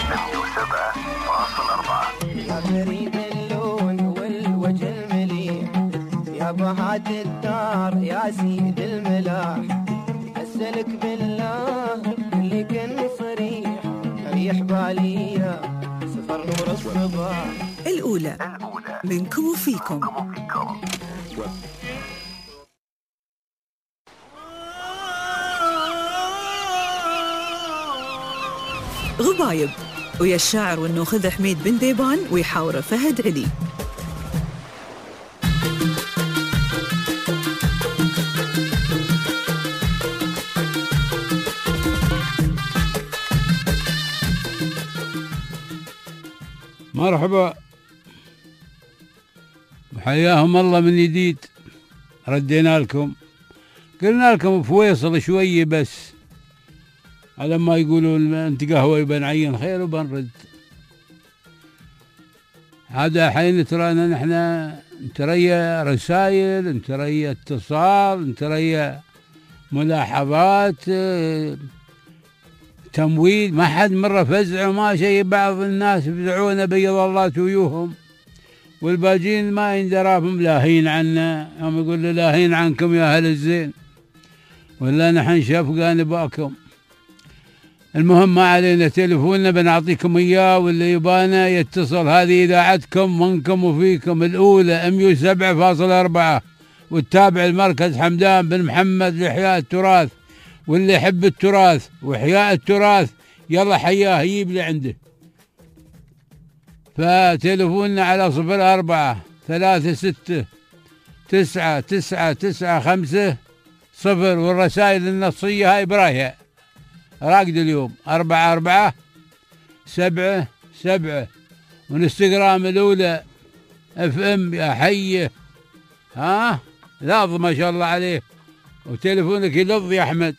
107.4 يا غريب اللون والوجه المليح يا بهات الدار يا سيد الملاح أسألك بالله اللي كان صريح ريح بالي سفر نور الصباح الأولى منكم وفيكم. غبايب ويا الشاعر والنوخذ حميد بن ديبان ويحاوره فهد علي. مرحبا وحياهم الله من جديد. ردينا لكم قلنا لكم فويصل شوية بس على ما يقولون انت قهوة بنعين خير وبنرد. هذا حين ترانا نحن نتريا رسائل، نتريا اتصال، نتريا ملاحظات، تمويل. ما حد مرة فزع وما شيء. بعض الناس يفزعون بيض الله وجوههم والباجين ما يندرافهم لاهين عنا. هم يقول له لاهين عنكم يا أهل الزين ولا نحن شفقة نباكم. المهم ما علينا، تلفوننا بنعطيكم إياه واللي يبانا يتصل. هذه إذاعتكم منكم وفيكم الأولى 107.4 والتابع المركز حمدان بن محمد لإحياء التراث. واللي يحب التراث وإحياء التراث يلا حياه يجيب لي عنده. فتلفوننا على 0436999950 والرسائل النصية هاي برايها راقد اليوم 4477 والانستغرام الأولى FM يا حيه. ها لاض ما شاء الله عليه وتلفونك يلض يا أحمد.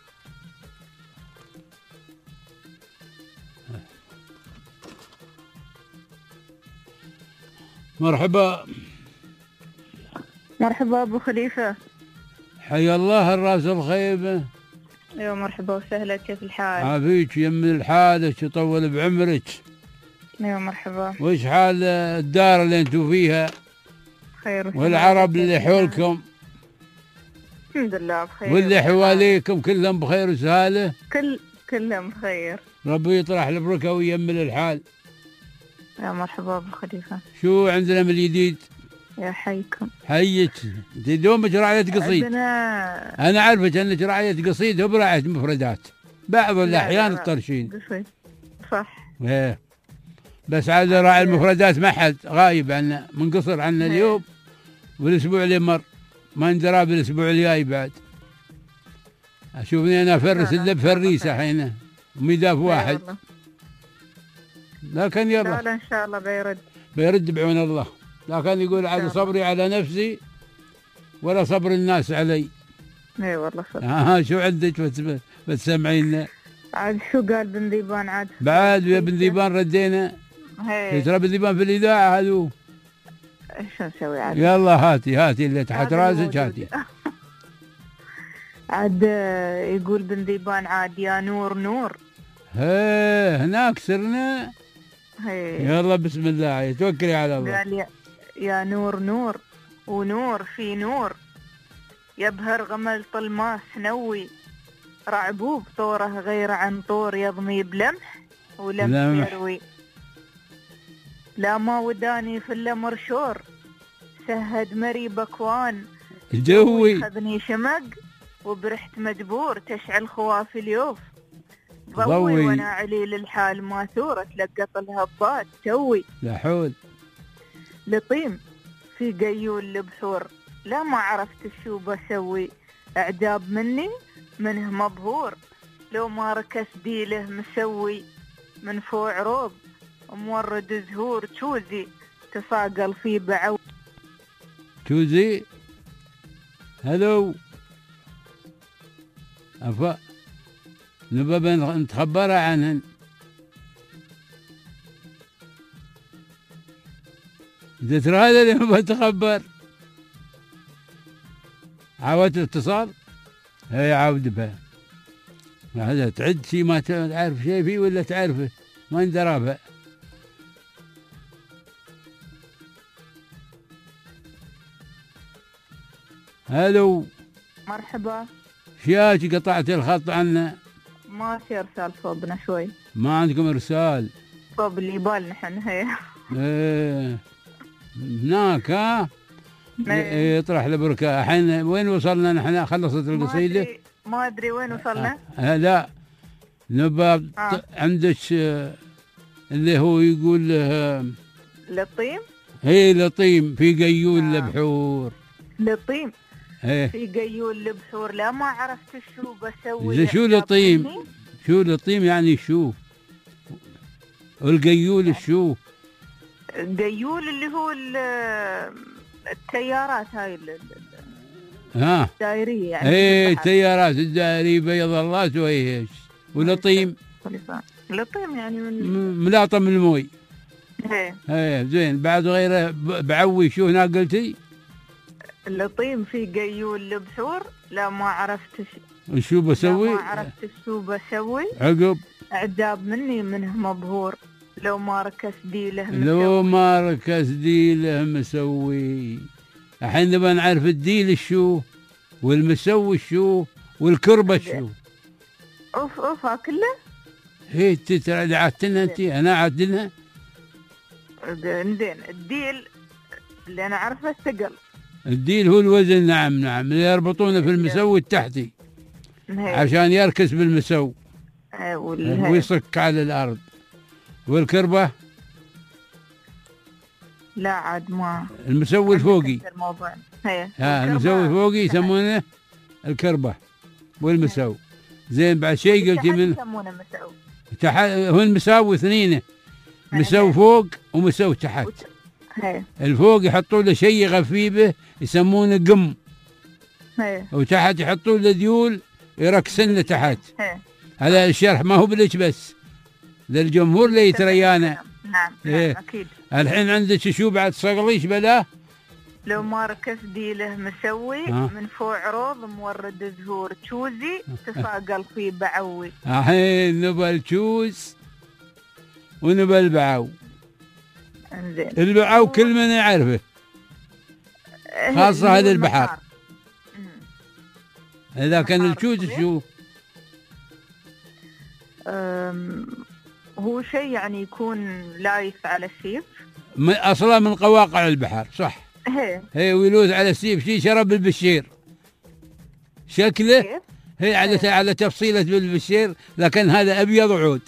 مرحبا مرحبا أبو خليفة. حيا الله الراس الخيبة. يا مرحبا وسهلا، كيف الحال؟ عافيك يم الحالك يطول بعمرك. يا مرحبا. وش حال الدار اللي انتم فيها؟ خير والعرب اللي حولكم؟ الحمد لله بخير. واللي حواليكم كلهم بخير وسهالة؟ كلهم بخير. ربي يطرح البركة ويمل الحال. يا مرحبا أبو خليفة. شو عندنا من الجديد؟ يا حيكم. حيك. انت دومك راعية قصيد. انا عارفك انك راعية قصيد وبراعية مفردات. بعض الاحيان الطرشين. قصيد صح. ايه بس عاد راعي المفردات ما حد غايب عنا، منقصر عنا اليوم والاسبوع اللي مر ما ندرى بالاسبوع الجاي بعد. اشوفني انا افرس الا بفريسه حين وميداف واحد. لكن يلا لا ان شاء الله بيرد بعون الله. لكن يقول عاد صبري على نفسي ولا صبر الناس علي. اي والله صدق. شو عندك بتسمعينا؟ عاد شو قال بن ذيبان عاد؟ بعد يا بن ذيبان ردينا. ترى بن ذيبان في الاذاعه هذو. ايش نسوي عاد؟ يلا هاتي اللي تحت راسك هاتي. عاد يقول بن ذيبان عاد يا نور. هناك صرنا. يلا بسم الله توكلي على الله. قال يا نور ونور في نور يبهر غمل طلماس نوي رعبوب طوره غير عن طور يضمي بلمح ولمح يروي. لا ما وداني في الامر شور سهد مري بكوان جوي خذني شمق وبرحت مدبور تشعل خوافي اليوف ضوي وانا عليل الحال ماثورة تلقط الهبات توي. لا حول. لطيم في قيول البحور لا ما عرفت شو بسوي اعجاب مني منه مبهور لو ما ركس ديله مسوي من فوق عروض مورد زهور تشوزي تفاقل في بعو. توزي هلو أفا نبى نتخبر عنهن. إذا ترى هذا اللي ما بتخبر عاودت الاتصال هي عاود بها هذا تعد شيء ما تعرف شيء فيه ولا تعرفه ما ندرى بها. هلو مرحبا. شياك قطعت الخط عنا. ما في ارسال صوبنا شوي. ما عندكم ارسال؟ صوب اللي يبال نحن هي. ايه هناك ها يطرح البركة. الحين وين وصلنا نحن؟ خلصت القصيدة؟ ما ادري وين وصلنا. لا نبى عندك اللي هو يقول لطيم. هي لطيم في قيول البحور. لطيم ايه في قيول البحور. لا ما عرفت شو بسوي. إذا شو لطيم؟ شو لطيم يعني شو؟ والقيول الشو؟ القيول اللي هو التيارات هاي الدائرية يعني. ايه التيارات الدائرية بيض الله تويهش. ولطيم؟ لطيم يعني ملاطم الموي. ايه زين. بعد غيره بعوي شو هنا قلتي؟ اللطيم في قيول البحور. لا ما عرفت شو بسوي؟ لا ما عرفت شو بسوي. عقب عجاب مني منه مبهور. لو ما ركز ديله مسوي. لو ما ركز ديله مسوي. الحين نبغى نعرف الديل الشو والمسوي الشو والكربة الشو. اوف كله. هي ترى عدتنها انت. انا عدلها. زين الديل اللي انا عارفه الثقل. الديل هو الوزن. نعم اللي يربطونه في المسوي التحتي عشان يركز بالمسو ويصك على الارض. والكربة لا عاد ما. المسوي الفوقي. الموضوع المسوي الفوقي يسمونه الكربة والمسو. زين بعد شيء قلتي من يسمونه مسو. هو المساوي اثنين. مسو فوق ومسو تحت. الفوق يحطوا له شيء غفيبه يسمونه قم. وتحت يحطوا له ديول يركسن تحت. هذا الشرح ما هو بلش بس للجمهور اللي يتريانا. نعم اكيد. الحين عندك شو بعد صقليش بلا؟ لو ما ركز ديله مسوي من فوق عروض مورد زهور تشوزي تفاقل في بعوي. الحين نبى التشوز ونبى البعو. البعو كل من يعرفه خاصة هذا البحر. إذا كان التشوز شو؟ هو شيء يعني يكون لايف على السيف. أصلا من قواقع البحر صح. هي ويلوث على السيف شيء شرب البشير شكله. هي على تفصيلة بالبشير لكن هذا أبيض وعود.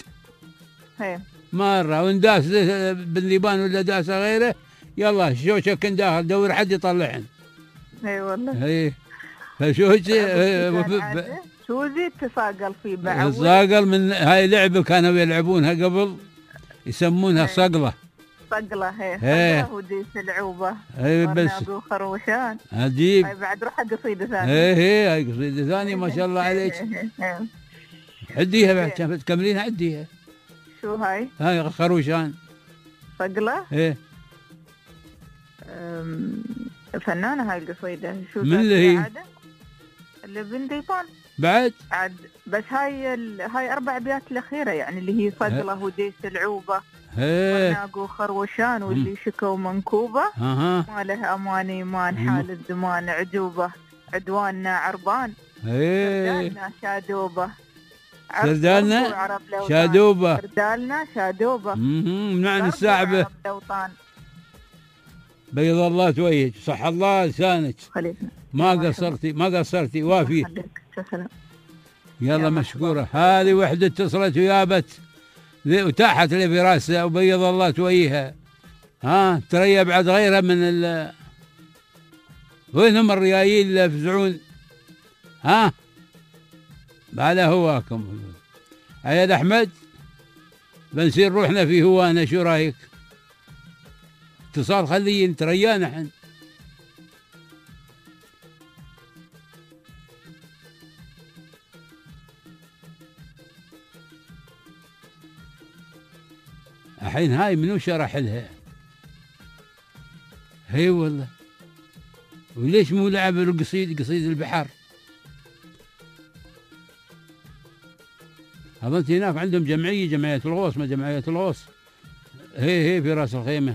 مرة ونداس بالليبان ولا داس غيره يلا شوشة كن داخل دور حد يطلعن. اي والله. اي فشوشة شوزي تفاقل في بعوي. صقل من هاي لعبة كانوا يلعبونها قبل يسمونها صقلة. صقلة هي وديس العوبة. اي بس خروشان عجيب. هاي بعد روحها قصيدة ثانية. هاي قصيدة ثانية ما شاء الله عليك. عديها بعد تكملينها عديها. شو هاي؟ هاي خروشان صقلة. ايه فنانة هاي القصيدة. شو من اللي هي؟ اللي بن ديبان بعد عاد. بس هاي 4 أبيات الأخيرة يعني اللي هي صقلة وديس العوبة وناقو خروشان واللي شكوا منكوبة ما له أماني مان حال الزمان عجوبة عدواننا عربان سردالنا شادوبة. سردالنا شادوبة. سردالنا شادوبة معنى الساعبة. بيض الله تويج صح الله لسانك. ما قصرتي وافي. يلا مشكورة. هذه وحدة اتصلت ويابت وتاحت لي في راسها وبيض الله تويها. ترى بعد غيرها من وينهم الريايين اللي يفزعون. بعد هواكم عيد أحمد بنصير روحنا في هوانا، شو رايك؟ اتصال خليه نتريانا احنا. الحين هاي منو شرح لها؟ هي والله. وليش مو لعب القصيد، قصيد البحر؟ أظن هناك عندهم جمعية الغوص، ما جمعية الغوص. هي في راس الخيمة.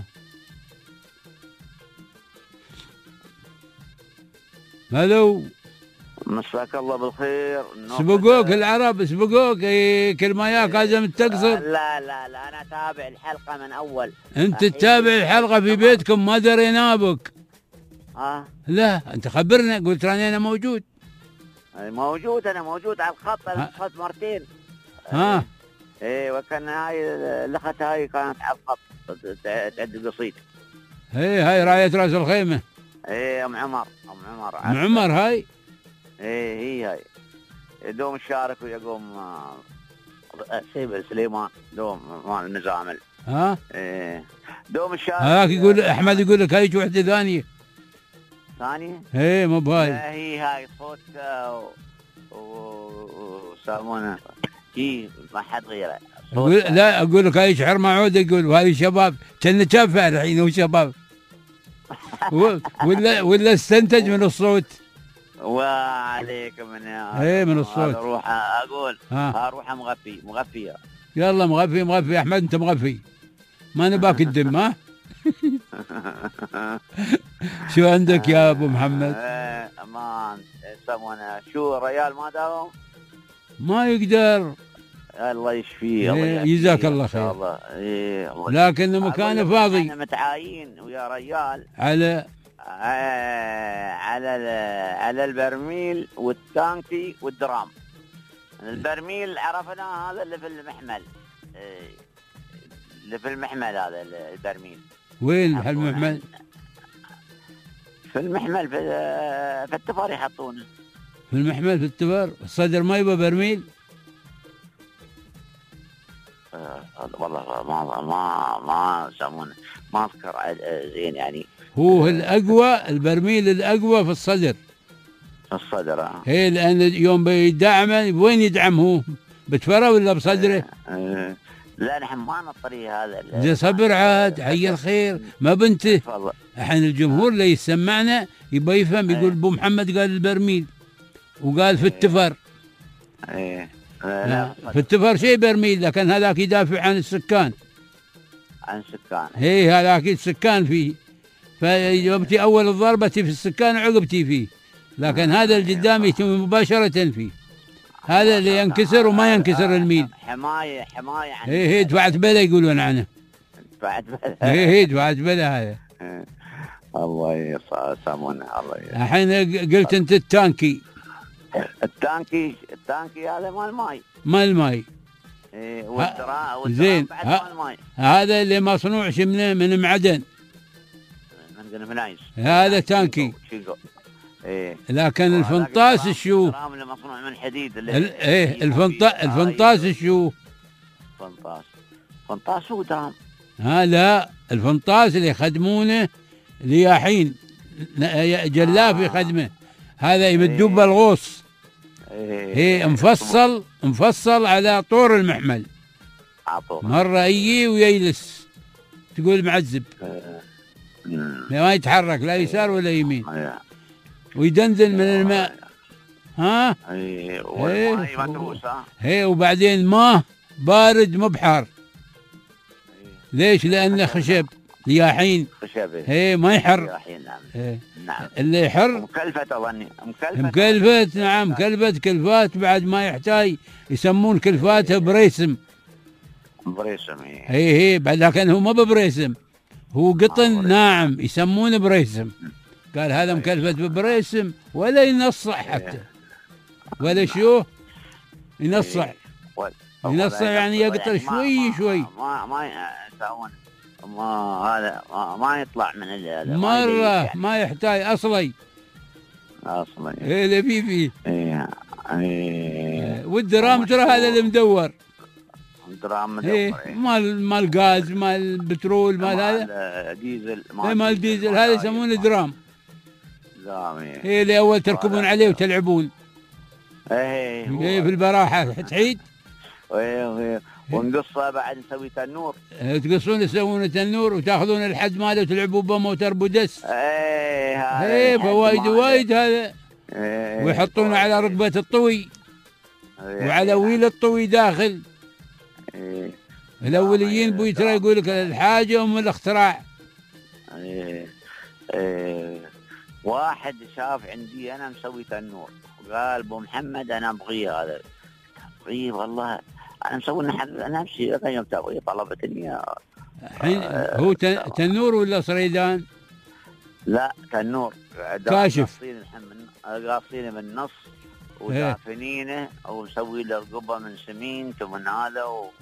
هلو، مساك الله بالخير. سبقوك العرب، سبقوك. كل ما ياك لازم تقصر. لا لا لا، أنا أتابع الحلقة من أول. أنت تتابع الحلقة في بيتكم، ما درينا بك. لا أنت خبرنا، قلت راني أنا موجود. موجود، أنا موجود على الخط، أنا الخط مرتين. إيه، وكان هاي الأخت هاي كانت على الخط تعد قصيد. هاي راية راس الخيمة. إيه، أم عمر. أم عمر هاي. إيه، هي هاي. دوم الشارك ويقوم سيب سليمان، دوم مال المزامل. إيه، دوم الشارك. هاك يقول أحمد، يقول لك هاي وحدة ثانية. ثانية؟ إيه، مو بهاي. لا، هي هاي صوت وسامونه هي ما حد غيره. لا اقول لك هاي شعر معود، يقول وهاي شباب كنا شافه الحين هو شباب. ولا استنتج من الصوت. وعليك من الصوت. اروح اقول اروح مغفيه. يلا مغفي احمد، انت مغفي، ما نباك الدم. ها شو عندك يا ابو محمد؟ ما يسمونه شو ريال ما داوم، ما يقدر. الله يشفيه. جزاك الله خير. لكن مكانه فاضي. احنا متعاين ويا ريال على البرميل والتانكي والدرام. البرميل عرفنا هذا اللي في المحمل، هذا البرميل. وين المحمل؟ في المحمل، في التفار يحطونه. في المحمل في التفار. الصدر ما يبغى برميل؟ والله ما يسمونه، ما اذكر زين يعني. هو الأقوى، البرميل الأقوى في الصدر. هي لأن يوم بيدعمه، وين يدعم هو؟ بتفره ولا بصدره؟ لا نحن ما نطري هذا. إذا صبر عاد حي الخير، ما بنته. الحين الجمهور اللي يسمعنا يبغى يفهم، يقول أبو محمد قال البرميل وقال في التفر. في التفر شيء برميل، لكن هذاك يدافع عن السكان. هذاك السكان فيه، فجبتي أول الضربة في السكان وعقبتي فيه، لكن هذا القدام يتم مباشرة فيه. هذا اللي ينكسر وما ينكسر الميل. حماية عن. هي دفعت بلا يقولون عنه. دفعت بلا هذا. الله يسامونه. الله الحين قلت انت التانكي هذا مال ماي. زين. مال ماي. هذا اللي مصنوع من معدن، من فنايس. هذا تانكي. لكن الفنطاس الشو؟ مصنوع من حديد. الفنطاس الشو؟ فنطاس هو درام. لا، الفنطاس اللي يخدمونه لياحين، جلاف يخدمه، هذا يمدوه بالغوص. مفصل على طور المحمل. مرة يجي ويجلس، تقول معذب، ما يتحرك لا يسار ولا يمين، ويدندن من الماء. والماء متروس. وبعدين ماء بارد مبحر. ليش؟ لأنه خشب رياحين. ما يحر. نعم. اللي يحر مكلفة أظني. مكلفة. نعم، كلفات بعد ما يحتاج، يسمون كلفاتها بريسم. بعد، لكن هو ما ببريسم، هو قطن ناعم يسمونه بريسم. قال هذا مكلفة ببريسم، ولا ينصع حتى، ولا شو ينصع. يعني يقطر شوي. ما يسوون، هذا ما يطلع من هذا مرة، ما يحتاج أصلي. لبيبي. والدرام ترى هذا اللي مدور. درام مدور. إيه مال غاز، مال بترول، مال هذا ديزل. مال ديزل، هذا يسمونه درام. إيه اللي أول تركبون عليه وتلعبون. إيه في البراحة تحيد. إيه ونقصه بعد نسوي تنور. تقصون تسوون تنور وتاخذون الحد ماله وتلعبون بموتر بودس. ايه فوايد وايد هذا. ويحطونه على ركبة الطوي وعلى ويل الطوي داخل. الأوليين بوي ترى يقول لك الحاجة أم الاختراع. واحد شاف عندي أنا مسوي تنور قال أبو محمد أنا أبغيه هذا. أبغيه والله أنا مسوي أنا أمشي يوم تبغيه طلبتني إياه. الحين هو تنور ولا صريدان؟ لا تنور كاشف. قاصينه من النص ودافنينه ومسوي له رقبه من سمنت ومن هذا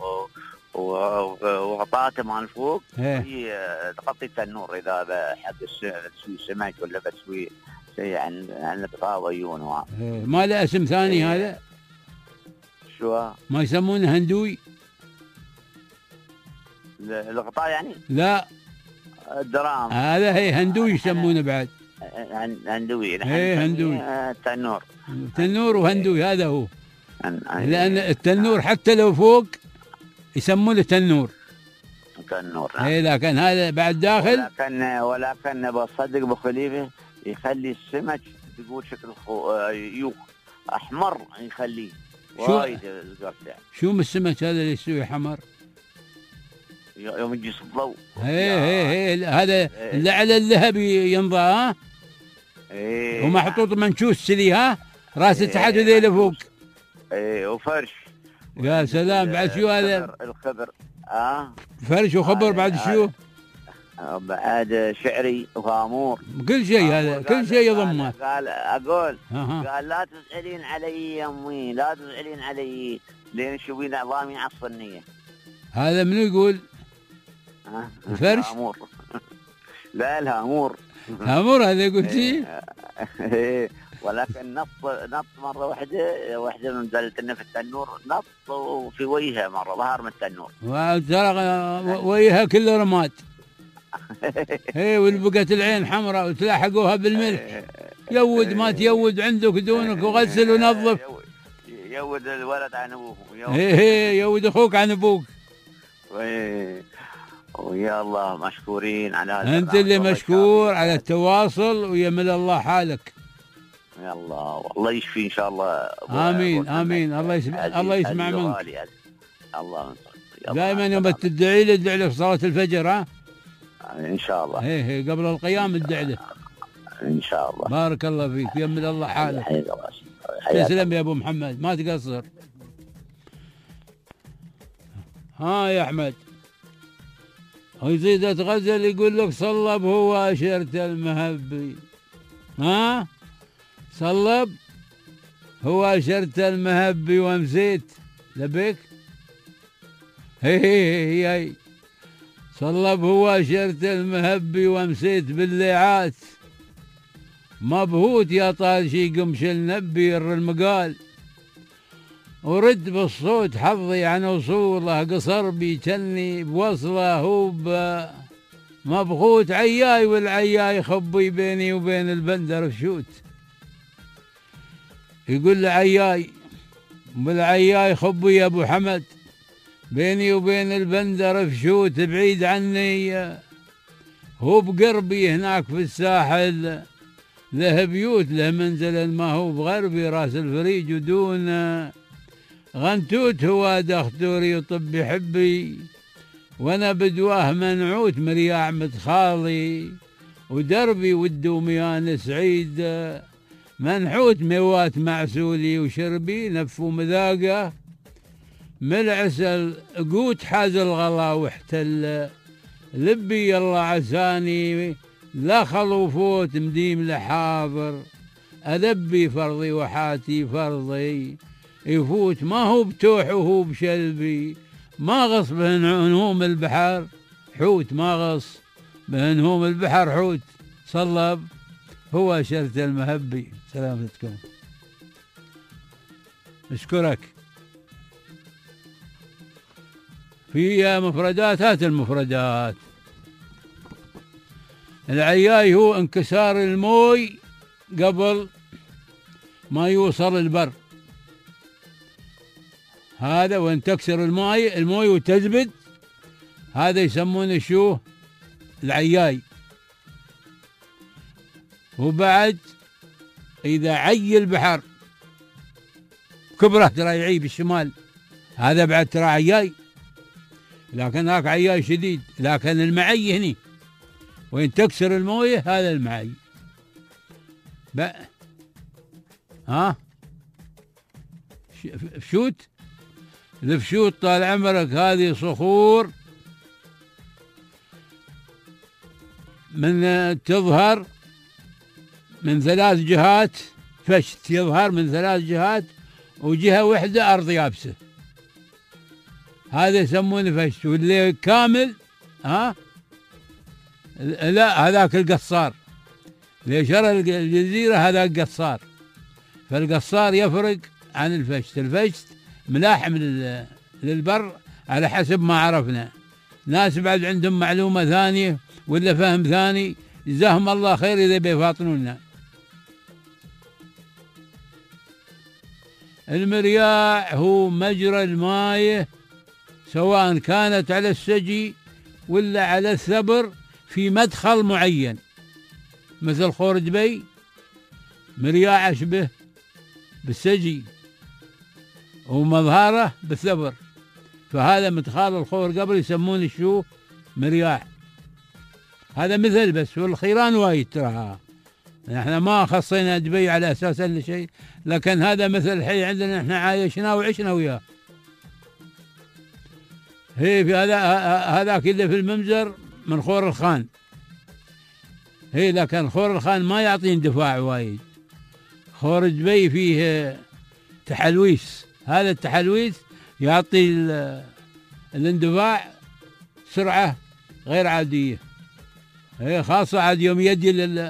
وغطاته مال فوق. هي تغطي التنور اذا حق تسوي سمك ولا بتسوي شيء عن القطاع عيونه. ما له اسم ثاني هذا؟ شو ما يسمونه هندوي؟ الغطاء يعني؟ لا الدرام هذا هي هندوي يسمونه بعد. هندوي. هندوي. تنور. تنور وهندوي هذا هو. لأن التنور حتى لو فوق يسمونه تنور. تنور. لكن هذا بعد داخل. ولكن بصدق ابو خليفه يخلي السمك تقول شكل يوخ احمر يخليه وايد القرص يعني. شو من السمك هذا اللي يسوي حمر؟ يوم يجي الضوء. هذا اللي على الذهب ينضى ها؟ ومحطوط منشوس كذي ها؟ راس تحت وذيله فوق. وفرش. يا سلام بعد شو هذا؟ الخبر. فرش وخبر بعد شو؟ بعد شعري وهامور. كل شيء هذا كل شيء يضمه. قال قال لا تزعلين علي يا امي لا تزعلين علي لين تشوفين عظامي على الصنيه. هذا منو يقول؟ الفرش؟ هامور. لا الهامور. هامور هذا يقول شيء؟ ولكن نط مره واحده من نزلت لنا في التنور نط وفي وجهها مره ظهر من التنور. وجهها كله رماد. والبقت العين حمراء وتلاحقوها بالملح. يود ما تيود عندك دونك وغسل ونظف. يود الولد عن ابوه. يود اخوك عن ابوك. ويا الله مشكورين على هذا. انت اللي مشكور على التواصل ويمل الله حالك. يا الله والله يشفي ان شاء الله. امين امين. الله يسمع منك. الله دائما يوم تدعي له ادعي له في صلاه الفجر ها؟ ان شاء الله. قبل القيام ادعي له. ان شاء الله. بارك الله فيك يمل الله حالك. تسلم يا ابو محمد ما تقصر. ها يا احمد. ويزيد غزل يقول لك صلب هو شرت المهبي. ها صلب هو شرت المهبي ومسيت لبيك. هي صلب هو شرت المهبي ومسيت بالليعات. مبهوت يا طال شي قمش النبي ير المقال. ورد بالصوت حظي عن وصوله قصر بيجني بوصله هو مبغوت عياي والعياي خبي بيني وبين البندر فشوت. يقول له عياي بالعياي خبي يا ابو حمد بيني وبين البندر فشوت بعيد عني هو بقربي هناك في الساحل له بيوت له منزل ما هو بغربي راس الفريج ودون غنتوت هو دختوري وطبي حبي وانا بدواه منعوت مرياع متخالي ودربي والدوميان سعيد منحوت موات معسولي وشربي نف ومذاقه من العسل قوت حاز الغلا واحتل لبي يلا عساني لا خلوفوت مديم لحاضر ألبي فرضي وحاتي فرضي يفوت ما هو بتوح وهو بشلبي ما غص بهنهوم البحر حوت ما غص بهنهوم البحر حوت صلب هو شرت المهبي. سلامتكم. اشكرك. في مفردات، هات المفردات. العياي هو انكسار الموي قبل ما يوصل البر، هذا وين تكسر الموي وتزبد، هذا يسمونه شو؟ العياي. وبعد إذا عي البحر كبره ترى يعي بالشمال، هذا بعد ترى عياي، لكن هاك عياي شديد. لكن المعي هني وين تكسر المويه، هذا المعي. ها فشوت، الفشوت طال عمرك هذه صخور من تظهر من 3 جهات، فشت يظهر من 3 جهات وجهة واحدة أرض يابسة، هذا يسمونه فشت. واللي كامل لا هذاك القصار، لشرى الجزيرة هذاك قصار، فالقصار يفرق عن الفشت. الفشت ملاحم للبر على حسب ما عرفنا. ناس بعد عندهم معلومة ثانية ولا فهم ثاني، جزاهم الله خير إذا بيفاطنونا. المرياع هو مجرى المايه سواء كانت على السجي ولا على الثبر في مدخل معين، مثل خور دبي مرياع أشبه بالسجي ومظهره بالثبر، فهذا مدخل الخور قبل يسمونه شو؟ مرياع. هذا مثل بس، والخيران وايد تراها، احنا ما خصينا دبي على اساس انه شيء، لكن هذا مثل الحي عندنا احنا عايشنا وعشنا وياه. هي في هذاك اللي في الممزر من خور الخان، هي لكن خور الخان ما يعطي اندفاع وايد. خور دبي فيه تحلويس، هذا التحلويس يعطي الاندفاع سرعة غير عادية، هي خاصة عاد يوم يدي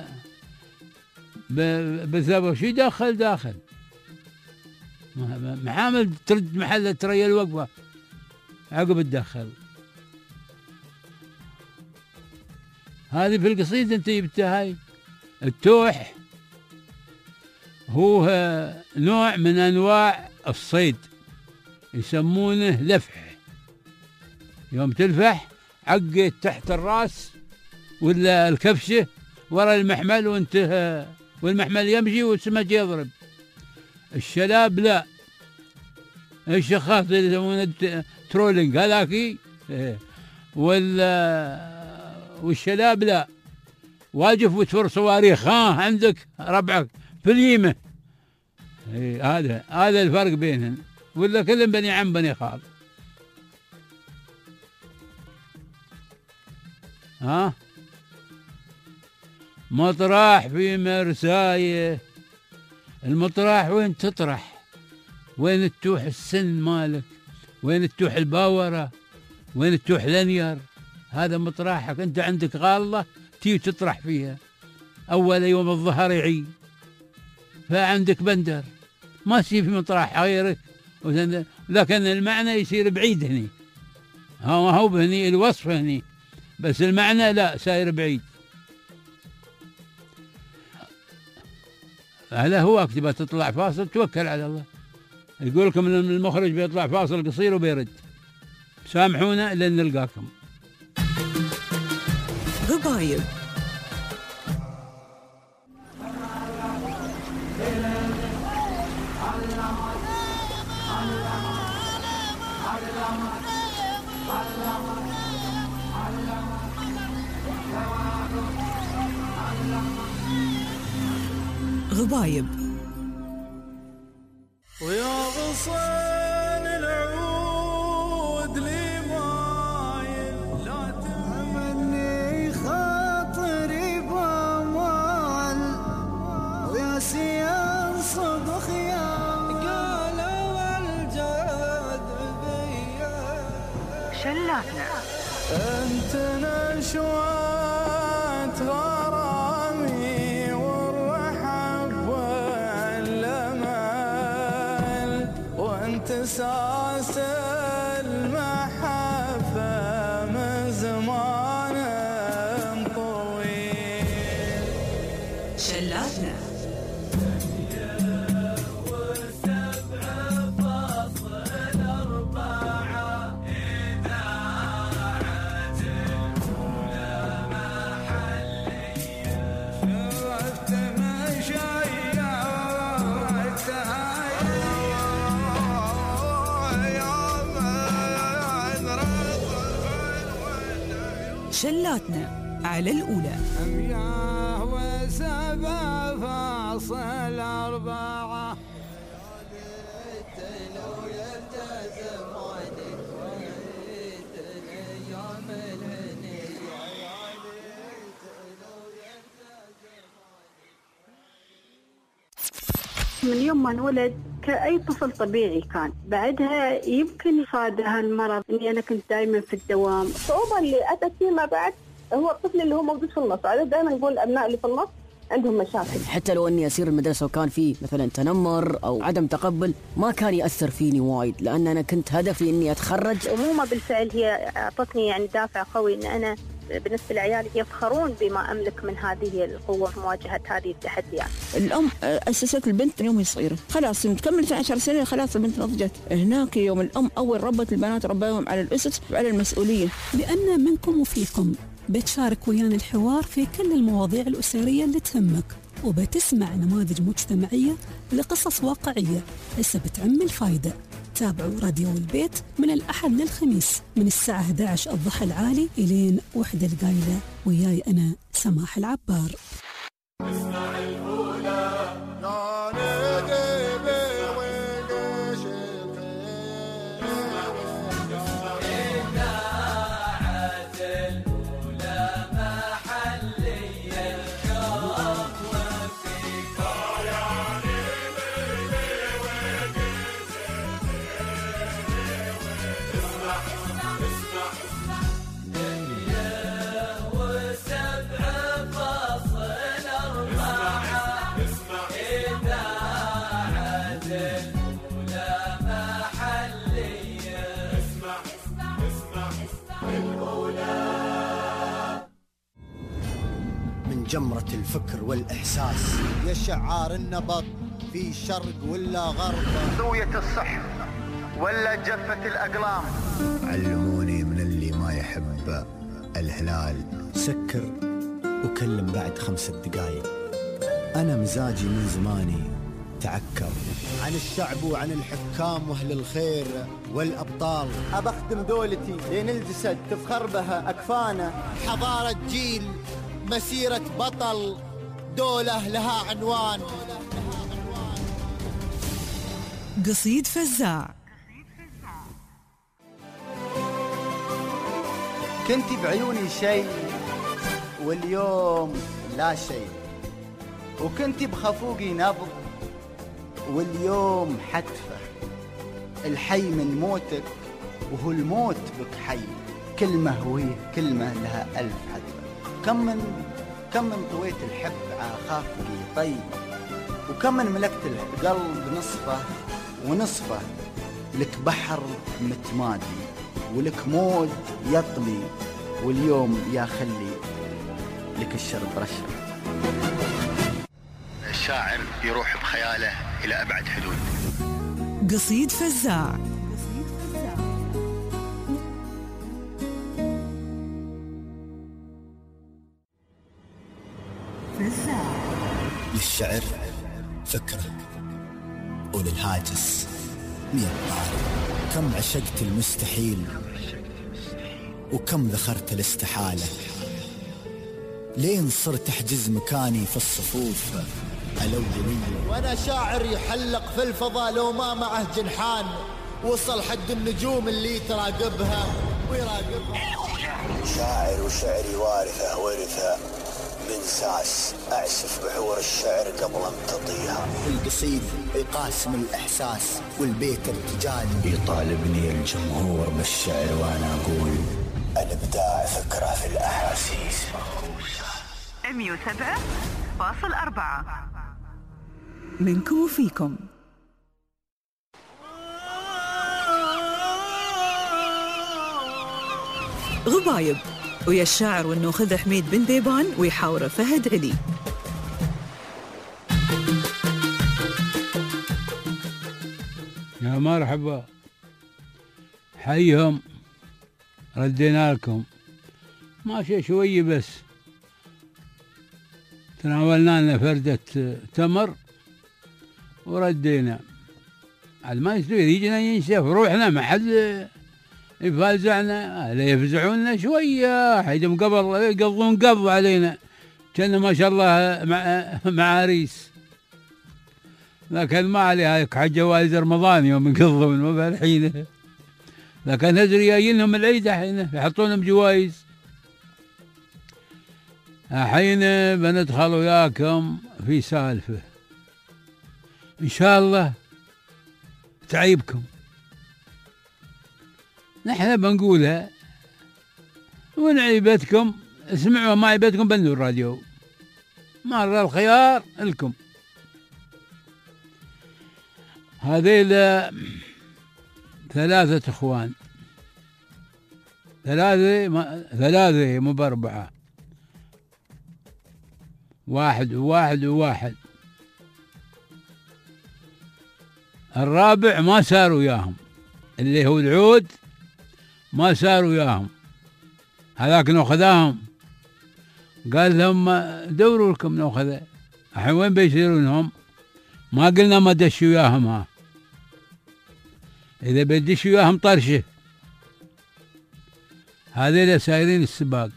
بالثبر. شي داخل محامل ترد محل تريا الوقفة عقب تدخل. هذه في القصيدة انت جبتها هاي. التوح هو نوع من انواع الصيد يسمونه لفح، يوم تلفح عقت تحت الراس ولا الكبشة ورا المحمل وانت والمحمل يمشي والسمك يضرب. الشلاب لا، الشخاص اللي يسمونه ترولينج هذاكي، والشلاب لا، واجف وتفر صواريخ عندك ربعك في اليمة. هذا الفرق بينهم، ولا كلهم بني عم بني خال. مطرح في مرساية، المطرح وين تطرح، وين تتوح السن مالك، وين تتوح الباورة، وين تتوح لنير، هذا مطرحك. انت عندك غالة تي تطرح فيها، اول يوم الظهر يعي، فعندك بندر ما يصير في مطرح غيرك، لكن المعنى يصير بعيد هني. هو هني الوصف هني، بس المعنى لا ساير بعيد. هذا هو اكتبه تطلع فاصل توكل على الله. يقول لكم المخرج بيطلع فاصل قصير وبيرد، سامحونا لن نلقاكم. ربايب غبايب. ويا غصن العود لي مايل، لا تمني خاطري بامال، ويا سيان صبخ يا قالوا الجد بيا شلاتنا انت نشوات غرامي والرحب والامل، وانت ساس المحب شلاتنا. شلاتنا على الأولى. 107.4. من يوم ما انولد كأي طفل طبيعي كان، بعدها يمكن يصاد هالمرض اني انا كنت دائما في الدوام. الصعوبة اللي اتت فيما بعد هو الطفل اللي هو موجود في النص، عادة دائما نقول الابناء اللي في النص عندهم مشاكل. حتى لو اني اسير المدرسه وكان في مثلا تنمر او عدم تقبل ما كان ياثر فيني وايد، لان انا كنت هدفي اني اتخرج. الأمومة بالفعل هي اعطتني يعني دافع قوي ان انا بالنسبة لعيالي يفخرون بما أملك من هذه القوة في مواجهة هذه التحديات. الأم أسست البنت من يوم صغيرة، خلاص تكمل 10 سنين خلاص البنت نضجت. هناك يوم الأم أول ربت البنات رباهم على الأسس وعلى المسؤولية. لأن منكم وفيكم بتشارك ويانا الحوار في كل المواضيع الأسرية اللي تهمك، وبتسمع نماذج مجتمعية لقصص واقعية هسه بتعم الفايدة. تابعوا راديو البيت من الأحد للخميس من الساعة 11 الضحى العالي إلين 1 القايلة، وياي أنا سماح العبار. جمرة الفكر والإحساس يا شعار النبض في شرق ولا غرب، زوية الصح ولا جفة الأقلام. علموني من اللي ما يحب الهلال سكر وكلم بعد 5 دقايق. أنا مزاجي من زماني تعكر عن الشعب وعن الحكام وأهل الخير والأبطال. أبخدم دولتي لين الجسد تفخر بها أكفانا. حضارة جيل، مسيرة بطل، دولة لها عنوان. قصيد فزاع. كنتي بعيوني شيء واليوم لا شيء، وكنتي بخفوقي نبض واليوم حتفة. الحي من موتك وهو الموت بك حي، كلمة هويه كلمة لها 1000 حتفة. كم من طويت الحب عخافقي طيب، وكم من ملكت القلب نصفه ونصفه. لك بحر متمادي ولك موج يطمي، واليوم يا خلي لك الشرب رشة. الشاعر يروح بخياله إلى أبعد حدود. قصيد فزاع. للشعر فكرة وللهاجس 100 طارق. كم عشقت المستحيل وكم ذخرت الاستحالة، لين صرت أحجز مكاني في الصفوف الأولية. وأنا شاعر يحلق في الفضاء لو ما معه جنحان، وصل حد النجوم اللي تراقبها ويراقبها. شاعر وشعري وارثة ورثة من ساس، أعسف بحور الشعر قبل امتطيها. القصيد يقاسم الإحساس والبيت ارتجال، يطالبني الجمهور بالشعر وأنا أقول الإبداع فكرة في الأحاسيس. 107.4 منكم وفيكم. غبايب ويا الشاعر والنوخذ حميد بن ذيبان ويحاوره فهد علي. يا مرحبا، حيهم، ردينا لكم ماشي شوي بس، تناولنا لنا فردة تمر وردينا. عاد ما يصير يجينا ينشف روحنا، ما حد يفزعنا، لا يفزعونا شوية حيدهم قبل يقضون قبض علينا كان ما شاء الله معاريس. لكن ما عليها جوائز رمضان يوم يقضون، ما بالحين. لكن هذول جايينهم العيد الحين يحطونهم جوائز. الحين بندخل وياكم في سالفة إن شاء الله تعيبكم، نحن بنقولها وإن عيبتكم اسمعوا، ما عيبتكم بندوا الراديو، مرة الخيار لكم. هذيل 3 إخوان، 3 مو ب4، 1 و1 و1. الرابع ما سار وياهم، اللي هو العود ما سار وياهم، هذاك ناخذاهم، قال لهم دوروا لكم ناخذه. الحين وين بيصيرونهم؟ ما قلنا ما دش وياهم، ها إذا بدش وياهم طرشه. هذيلا سايرين السباق،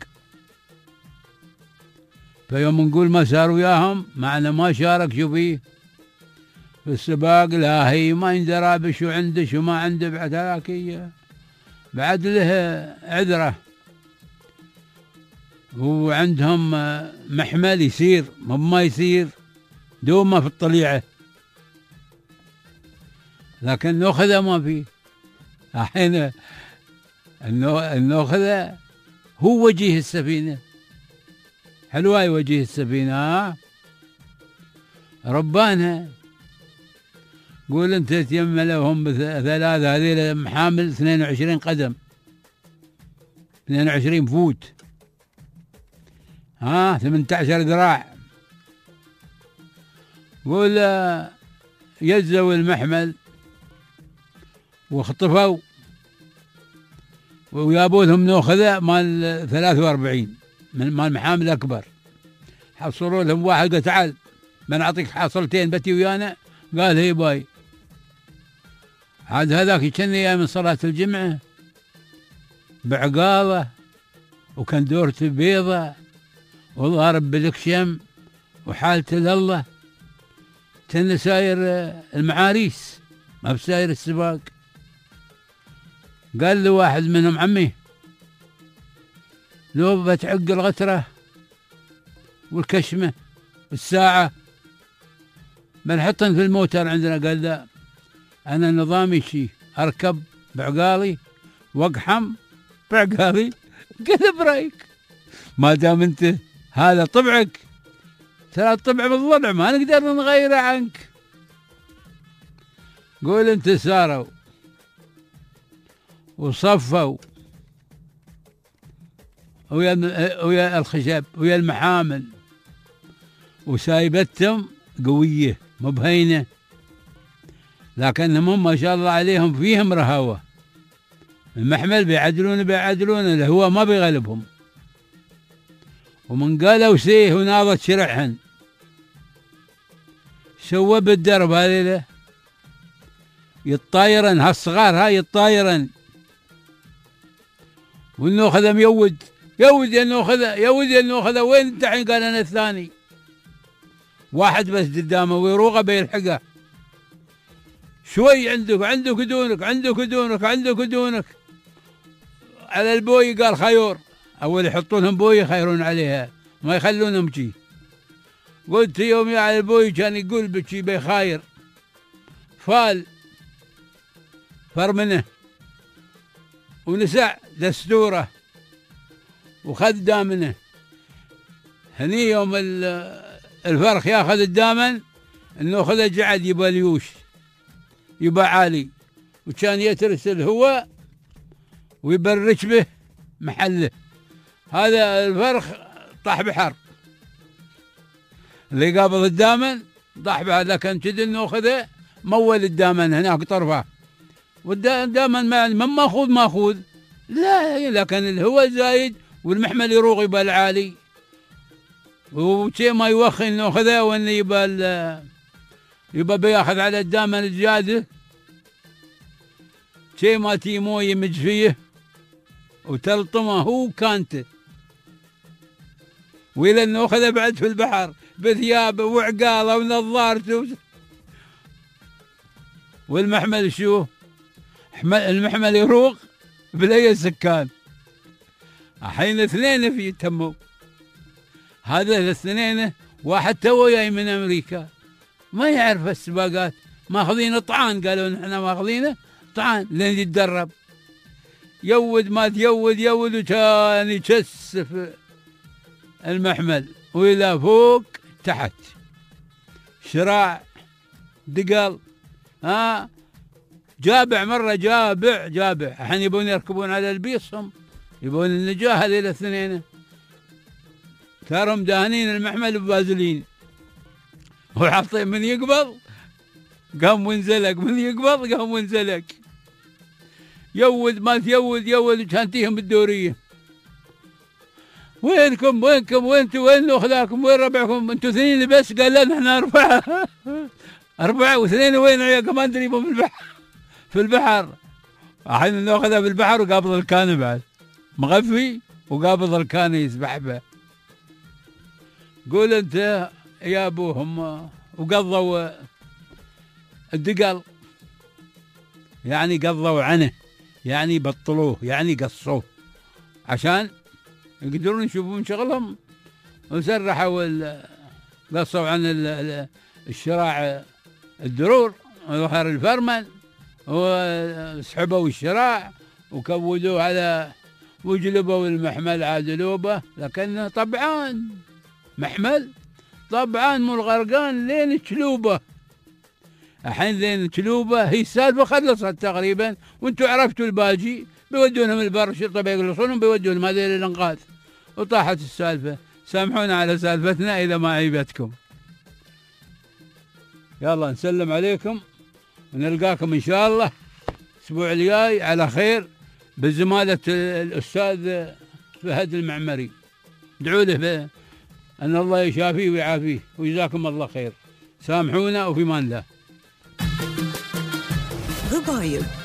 فيوم نقول ما سار وياهم معنا ما شارك شو فيه في السباق، لا هي ما يندرى بشو عنده شو ما عنده، بعد هاكية بعد له عذرة. وعندهم محمل يسير ما يسير دوما في الطليعة، لكن ناخذه ما فيه. الحين الناخذه هو وجيه السفينة، حلواي وجيه السفينة ربانها. قول انت تيم لهم ب3 هذيل محامل 22 قدم، 22 فوت، 18 ذراع. قول يزوا المحمل واختفوا ويابوا لهم ناخذه مال 43 مال محامل اكبر. حصلوا لهم واحد قال تعال بنعطيك حاصلتين بتي ويانا، قال هي باي. عاد هذاك كان من صلاة الجمعة بعقاله وكان دورته بيضة وضارب بالكشم وحالته لله، كان ساير المعاريس ما بساير السباق. قال له واحد منهم عمي لو بتعق الغترة والكشمة والساعة بنحطن في الموتر عندنا. قال لا، أنا نظامي شي أركب بعقالي وأقحم بعقالي. قال بريك، ما دام أنت هذا طبعك، ترى الطبع بالضلع ما نقدر نغيره عنك. قول أنت ساروا وصفوا ويا الخشب ويا المحامل وسايبتهم قوية مبهينة، لكنهم ما شاء الله عليهم فيهم رهوة. المحمل بيعدلون هو ما بيغلبهم. ومن قالوا سيه وناضت شرعهن سوى بالدرب هذه يتطايرن، هالصغار هاي يتطايرن. والنوخذه ميود يا النوخذه وين انت الحين؟ قال انا الثاني، واحد بس قدامه ويروغه بيلحقه. شوي عندك دونك على البوي. قال خيور، اول يحطونهم بوي يخيرون عليها ما يخلونهم شي. قلت يوم على البوي كان يقول بشي بيخاير، فال فرمنه ونسع دستوره وخذ دامنه. هني يوم الفرخ ياخذ الدامن انه خذ جعد يبا ليوش يبا عالي، وكان يترسل هو ويبرش به محله. هذا الفرخ طاح بحر، اللي قابض الدامن طاح بحر، لكن كد انه خذه مول الدامن هناك طرفه ودائما من ماخوذ لا، لكن الهواء زايد والمحمل يروغ يبقى العالي، وشيء ما يوخي انه خذا وانه يبقى بياخذ على الدائما الزياده، شيء ما تيمو يمج فيه وتلطمه هو كانته، وإلى انه خذا بعد في البحر بثيابه وعقاله ونظارته والمحمل شو؟ المحمل يروق بلا سكان. الحين اثنين في تموا، هذا الاثنين واحد تو جاي من امريكا ما يعرف السباقات، ماخذين طعان، قالوا نحن ماخذينه طعان لين يتدرب، يود ما تيود وكان يكسف المحمل والى فوق تحت، شراع دقل جابع مرة جابع الحين يبون يركبون على البيصهم، يبون النجاة هذه الاثنين، تراهم داهنين المحمل ببازلين، وحاطين من يقبض قام وانزلق، من يقبض قام وانزلق، يود ما تيود كان تيهم بالدورية. وينكم وين اخذاكم وين ربعكم؟ انتوا اثنين بس؟ قال لا نحن أربعة واثنين وين عيالكم؟ ما ادري في البحر. الحين ناخذها في البحر وقابض الكان بعد مغفي وقابض الكان يسبح به. قول انت يا ابوهم وقضوا الدقل، يعني قضوا عنه، يعني بطلوه، يعني قصوه عشان يقدرون يشوفون شغلهم، وسرحوا قصوا عن الشراع الدرور وظهر الفرمل، وسحبوا الشراع وكودوه على وجلبوا المحمل عادلوبه، لكنه طبعان محمل طبعان مو الغرقان لين تشلوبه. الحين لين تشلوبه هي السالفه خلصت تقريبا، وانتم عرفتوا الباجي، بيودونهم البر شرطه بيقلصونهم بيودونهم هذول الانقاذ، وطاحت السالفه. سامحونا على سالفتنا اذا ما عيبتكم. يلا نسلم عليكم ونلقاكم ان شاء الله الاسبوع الجاي على خير بزماله الاستاذ فهد المعمري. ادعوا له ان الله يشافيه ويعافيه، وجزاكم الله خير. سامحونا وفي مان الله. ربايب